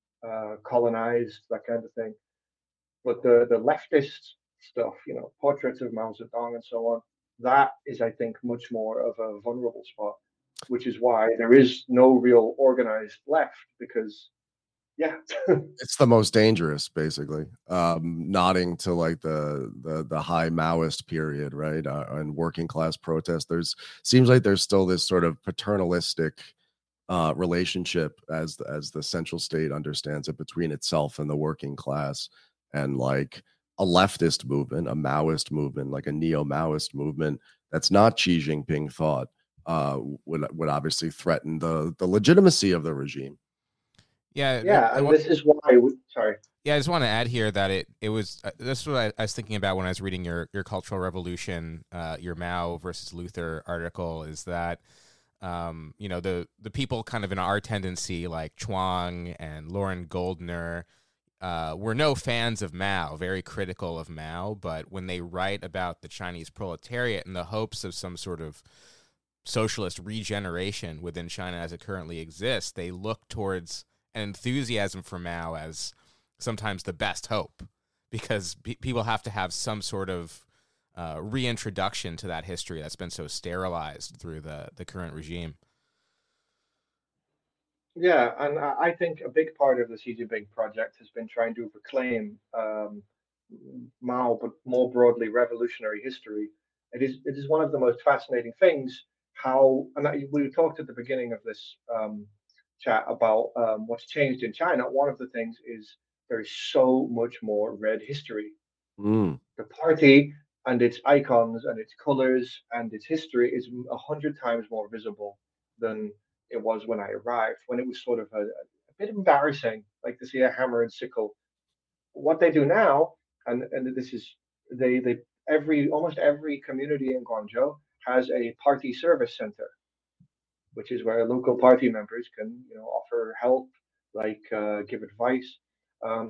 colonized, that kind of thing. But the leftist stuff, portraits of Mao Zedong and so on, that is, I think, much more of a vulnerable spot, which is why there is no real organized left because, yeah, It's the most dangerous, basically. Nodding to like the high Maoist period, right? And working class protest. Seems like there's still this sort of paternalistic relationship as the central state understands it between itself and the working class, and like a leftist movement, a Maoist movement, like a neo-Maoist movement that's not Xi Jinping thought would obviously threaten the legitimacy of the regime. Yeah, yeah, and this is why. Sorry. Yeah, I just want to add here that it was this is what I was thinking about when I was reading your Cultural Revolution, your Mao versus Luther article, is that the people kind of in our tendency like Chuang and Lauren Goldner were no fans of Mao, very critical of Mao, but when they write about the Chinese proletariat in the hopes of some sort of socialist regeneration within China as it currently exists, they look towards an enthusiasm for Mao as sometimes the best hope, because people have to have some sort of reintroduction to that history that's been so sterilized through the current regime. Yeah, and I think a big part of the Xi Jinping project has been trying to reclaim Mao, but more broadly, revolutionary history. It is one of the most fascinating things how, and we talked at the beginning of this chat about what's changed in China. One of the things is there's so much more red history. Mm. The party and its icons and its colors and its history is 100 times more visible than it was when I arrived, when it was sort of a bit embarrassing, like to see a hammer and sickle. What they do now, and this is they almost every community in Guangzhou has a party service center, which is where local party members can offer help, like give advice. Um,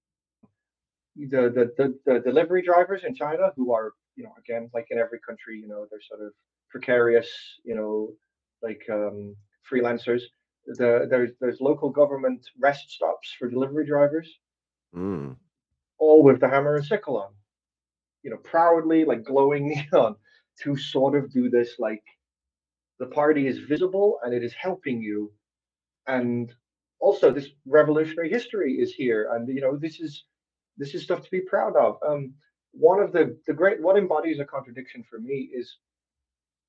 the delivery drivers in China, who are again, like in every country, they're sort of precarious, like freelancers. There's local government rest stops for delivery drivers, Mm. all with the hammer and sickle on, proudly, like glowing neon, to sort of do this, like the party is visible and it is helping you, and also this revolutionary history is here, and this is stuff to be proud of. One of the great what embodies a contradiction for me is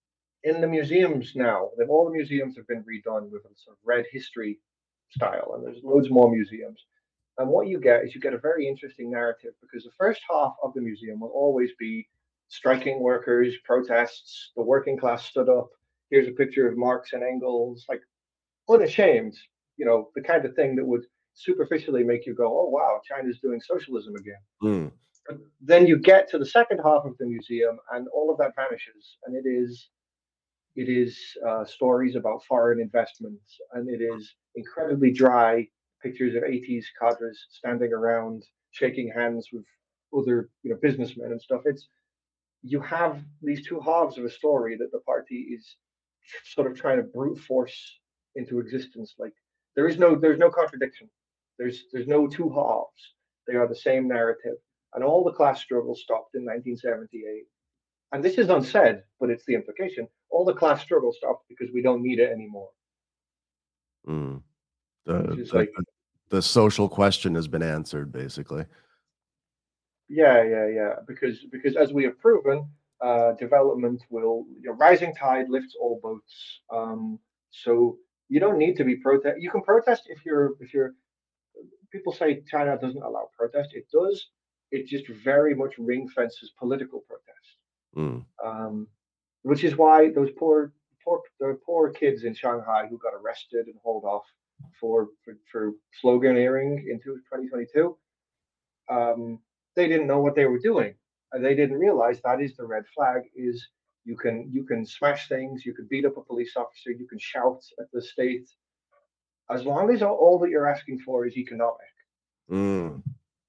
in the museums now, all the museums have been redone with a sort of red history style, and there's loads more museums. And what you get is you get a very interesting narrative because the first half of the museum will always be striking workers, protests, the working class stood up. Here's a picture of Marx and Engels, like unashamed, the kind of thing that would superficially make you go, oh, wow, China's doing socialism again. Mm. But then you get to the second half of the museum and all of that vanishes. And it is stories about foreign investments, and it is incredibly dry pictures of 80s cadres standing around shaking hands with other businessmen and stuff. It's You have these two halves of a story that the party is sort of trying to brute force into existence. Like there's no contradiction. There's no two halves. They are the same narrative, and all the class struggle stopped in 1978. And this is unsaid, but it's the implication. All the class struggle stopped because we don't need it anymore. Mm. Which The, is the like, the social question has been answered, basically. yeah, yeah, yeah. Because as we have proven, development will, rising tide lifts all boats. So you don't need to be protest. You can protest if you're. People say China doesn't allow protest. It does. It just very much ring fences political protest. Mm. Um, which is why those poor kids in Shanghai who got arrested and hauled off for sloganeering into 2022, they didn't know what they were doing, and they didn't realize that is the red flag. Is you can smash things, you can beat up a police officer, you can shout at the state, as long as all that you're asking for is economic. Mm.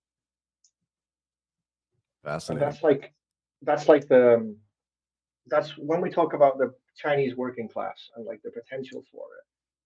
And Fascinating. that's like that's when we talk about the Chinese working class and like the potential for it.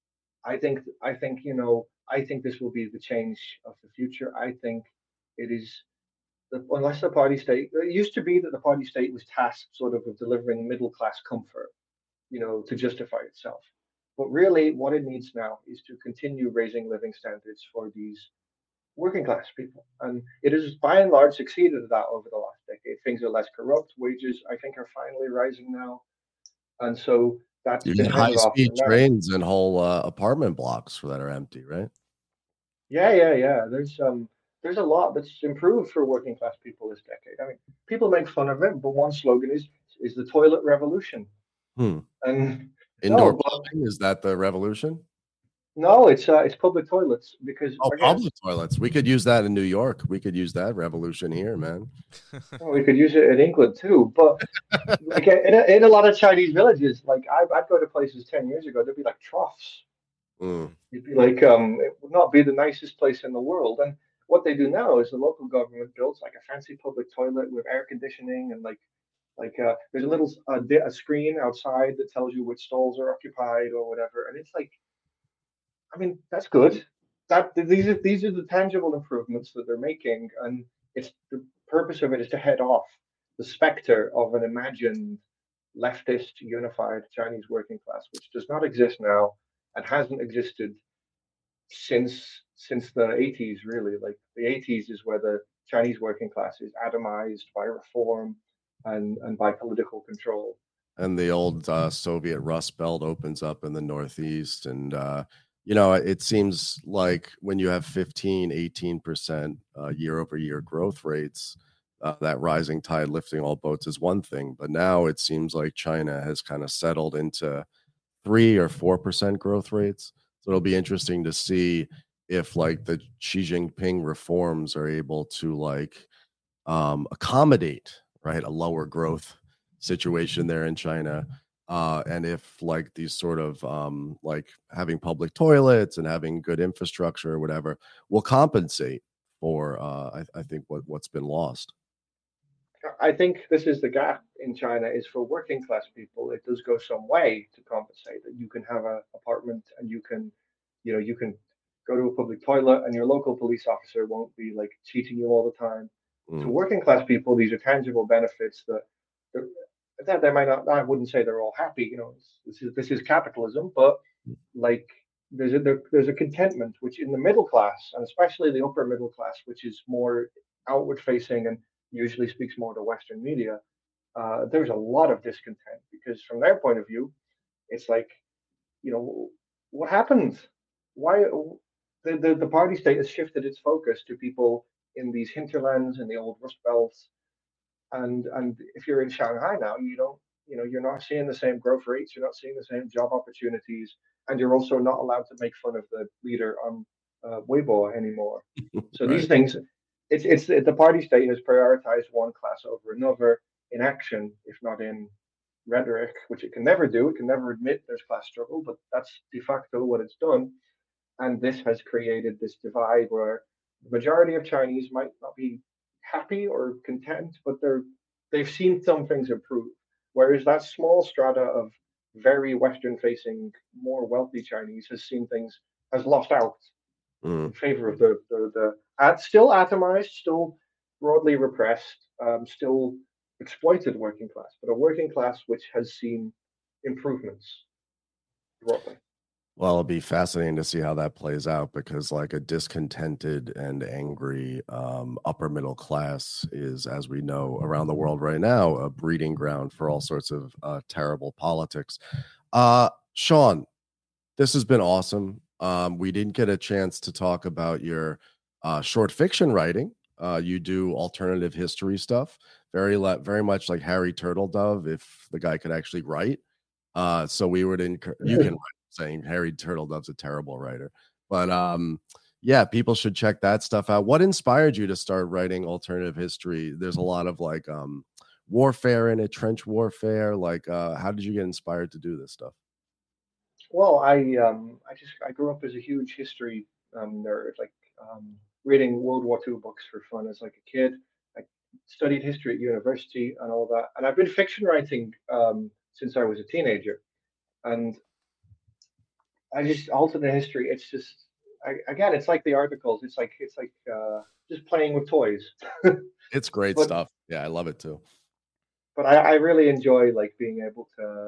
I think this will be the change of the future. I think it is unless the party state. It used to be that the party state was tasked sort of with delivering middle class comfort, to justify itself. But really, what it needs now is to continue raising living standards for these working class people, and it has by and large succeeded at that over the last decade. Things are less corrupt. Wages, I think, are finally rising now, and so that's You been get high headed off in speed America. trains and whole apartment blocks that are empty, right? Yeah, yeah, yeah. There's a lot that's improved for working class people this decade. I mean, people make fun of it, but one slogan is the toilet revolution. Hmm. And no, Indoor but plumbing, is that the revolution? no, it's public toilets because Oh, again, public toilets. We could use that in New York. We could use that revolution here, man. well, we could use it in England too. But like in a lot of Chinese villages, like I'd go to places 10 years ago, there'd be like troughs. Mm. You'd be like, it would not be the nicest place in the world. And what they do now is the local government builds like a fancy public toilet with air conditioning and there's a little a screen outside that tells you which stalls are occupied or whatever. And it's like, I mean, that's good. These are the tangible improvements that they're making, and it's the purpose of it is to head off the specter of an imagined leftist unified Chinese working class, which does not exist now and hasn't existed since the 80s. Really, like the 80s is where the Chinese working class is atomized by reform and by political control. And the old Soviet Rust Belt opens up in the Northeast. And, it seems like when you have 15, 18% year over year growth rates, that rising tide lifting all boats is one thing. But now it seems like China has kind of settled into 3 or 4% growth rates. So it'll be interesting to see if like the Xi Jinping reforms are able to accommodate, right, a lower growth situation there in China. And if like these sort of like having public toilets and having good infrastructure or whatever will compensate for I think what's been lost. I think this is the gap in China is for working class people. It does go some way to compensate that you can have an apartment and you can go to a public toilet and your local police officer won't be like cheating you all the time. To Mm. working class people, these are tangible benefits that they might not. I wouldn't say they're all happy. This is capitalism, but like there's a contentment which in the middle class and especially the upper middle class, which is more outward facing and usually speaks more to Western media, there's a lot of discontent because from their point of view, it's like, what happened? Why the party state has shifted its focus to people in these hinterlands and the old Rust Belts, and if you're in Shanghai now, you're not seeing the same growth rates, you're not seeing the same job opportunities, and you're also not allowed to make fun of the leader on Weibo anymore. So Right. these things, the party state has prioritized one class over another in action, if not in rhetoric, which it can never do. It can never admit there's class struggle, but that's de facto what it's done. And this has created this divide where the majority of Chinese might not be happy or content, but they've seen some things improve. Whereas that small strata of very Western facing, more wealthy Chinese has lost out in Mm. favor of the still atomized, still broadly repressed, still exploited working class, but a working class which has seen improvements broadly. Well, it'll be fascinating to see how that plays out because, like, a discontented and angry upper middle class is, as we know around the world right now, a breeding ground for all sorts of terrible politics. Sean, this has been awesome. We didn't get a chance to talk about your short fiction writing. You do alternative history stuff, very much like Harry Turtledove, if the guy could actually write. So we would you can write, saying Harry Turtledove's a terrible writer, but yeah, people should check that stuff out. What inspired you to start writing alternative history? There's a lot of like warfare in it, trench warfare. Like, how did you get inspired to do this stuff? Well, I grew up as a huge history nerd, like reading World War II books for fun as like a kid. I studied history at university and all that, and I've been fiction writing since I was a teenager. And I just alternate history. It's just again, it's like the articles. It's like just playing with toys. It's great But stuff. Yeah, I love it too. I really enjoy like being able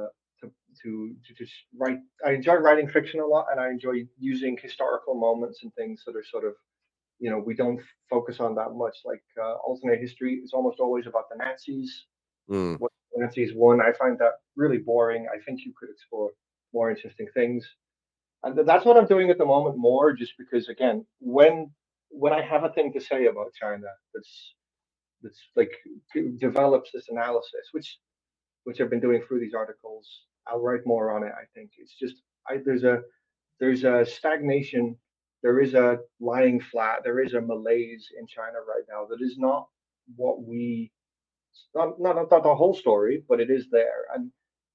to just write. I enjoy writing fiction a lot, and I enjoy using historical moments and things that are sort of we don't focus on that much. Like alternate history is almost always about the Nazis. Mm. What the Nazis won. I find that really boring. I think you could explore more interesting things. And that's what I'm doing at the moment more, just because again, when I have a thing to say about China that's like develops this analysis, which I've been doing through these articles, I'll write more on it. I think it's just there's a stagnation, there is a lying flat, there is a malaise in China right now that is not what we not the whole story, but it is there, and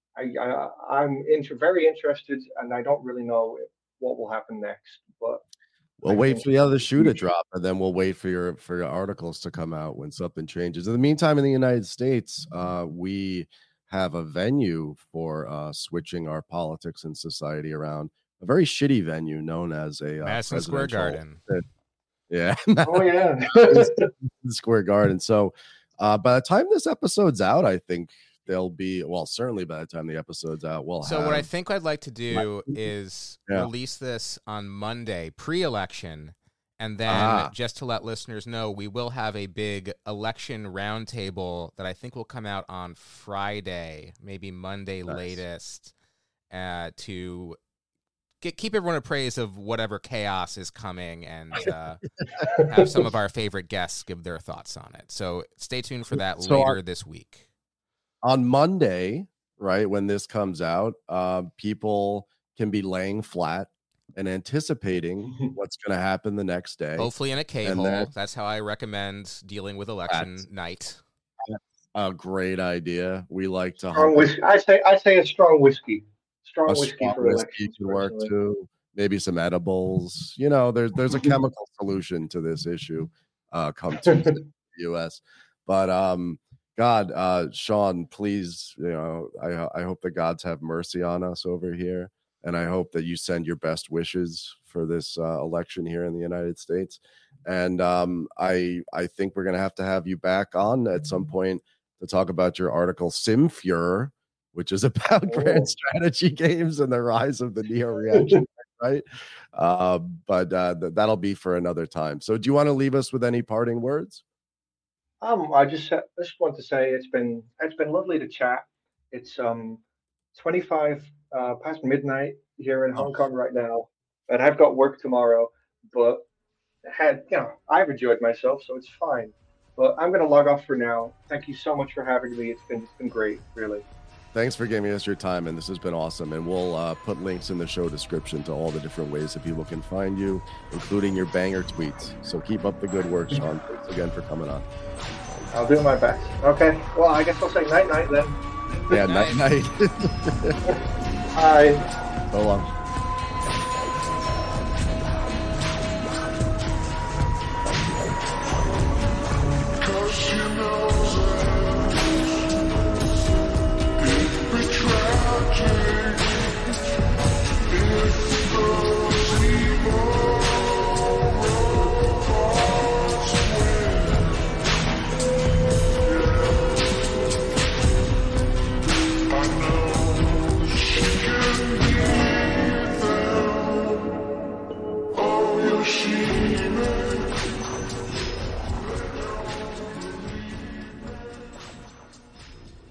I'm very interested, and I don't really know what will happen next, but We'll I wait think for the other shoe to future. drop, and then we'll wait for your articles to come out when something changes. In the meantime, in the United States, we have a venue for switching our politics and society around. A very shitty venue known as a Madison Square presidential. Garden. Yeah, Oh yeah. Madison Square Garden. So, by the time this episode's out, I think they'll be certainly by the time the episode's out, we'll So have. what I think I'd like to do is Yeah. release this on Monday, pre-election, and then just to let listeners know, we will have a big election roundtable that I think will come out on Friday, maybe Monday Nice. latest, to keep everyone appraised of whatever chaos is coming and have some of our favorite guests give their thoughts on it. So stay tuned for that So later this week. On Monday, right, when this comes out, people can be laying flat and anticipating what's going to happen the next day. Hopefully in a And K-hole. That's how I recommend dealing with election night. a great idea. We like to Strong whiskey. I say a strong whiskey. Strong a whiskey strong for whiskey elections. could work Personally. too. Maybe some edibles. There's a chemical solution to this issue. Come to the U.S. But God, Sean, please, I hope the gods have mercy on us over here, and I hope that you send your best wishes for this election here in the United States. And I think we're gonna have you back on at some point to talk about your article Simfuhrer, which is about grand strategy games and the rise of the neo-reaction, right? But that'll be for another time. So do you want to leave us with any parting words? I just want to say it's been lovely to chat. It's 25 past midnight here in Oh, Hong Kong right now, and I've got work tomorrow. But I've enjoyed myself, so it's fine. But I'm gonna log off for now. Thank you so much for having me. It's been great, really. thanks for giving us your time, and this has been awesome. And we'll put links in the show description to all the different ways that people can find you, including your banger tweets. So keep up the good work, Sean. Thanks again for coming on. I'll do my best. Okay. Well, I guess I'll say night night then. Yeah, night night. Bye. So long.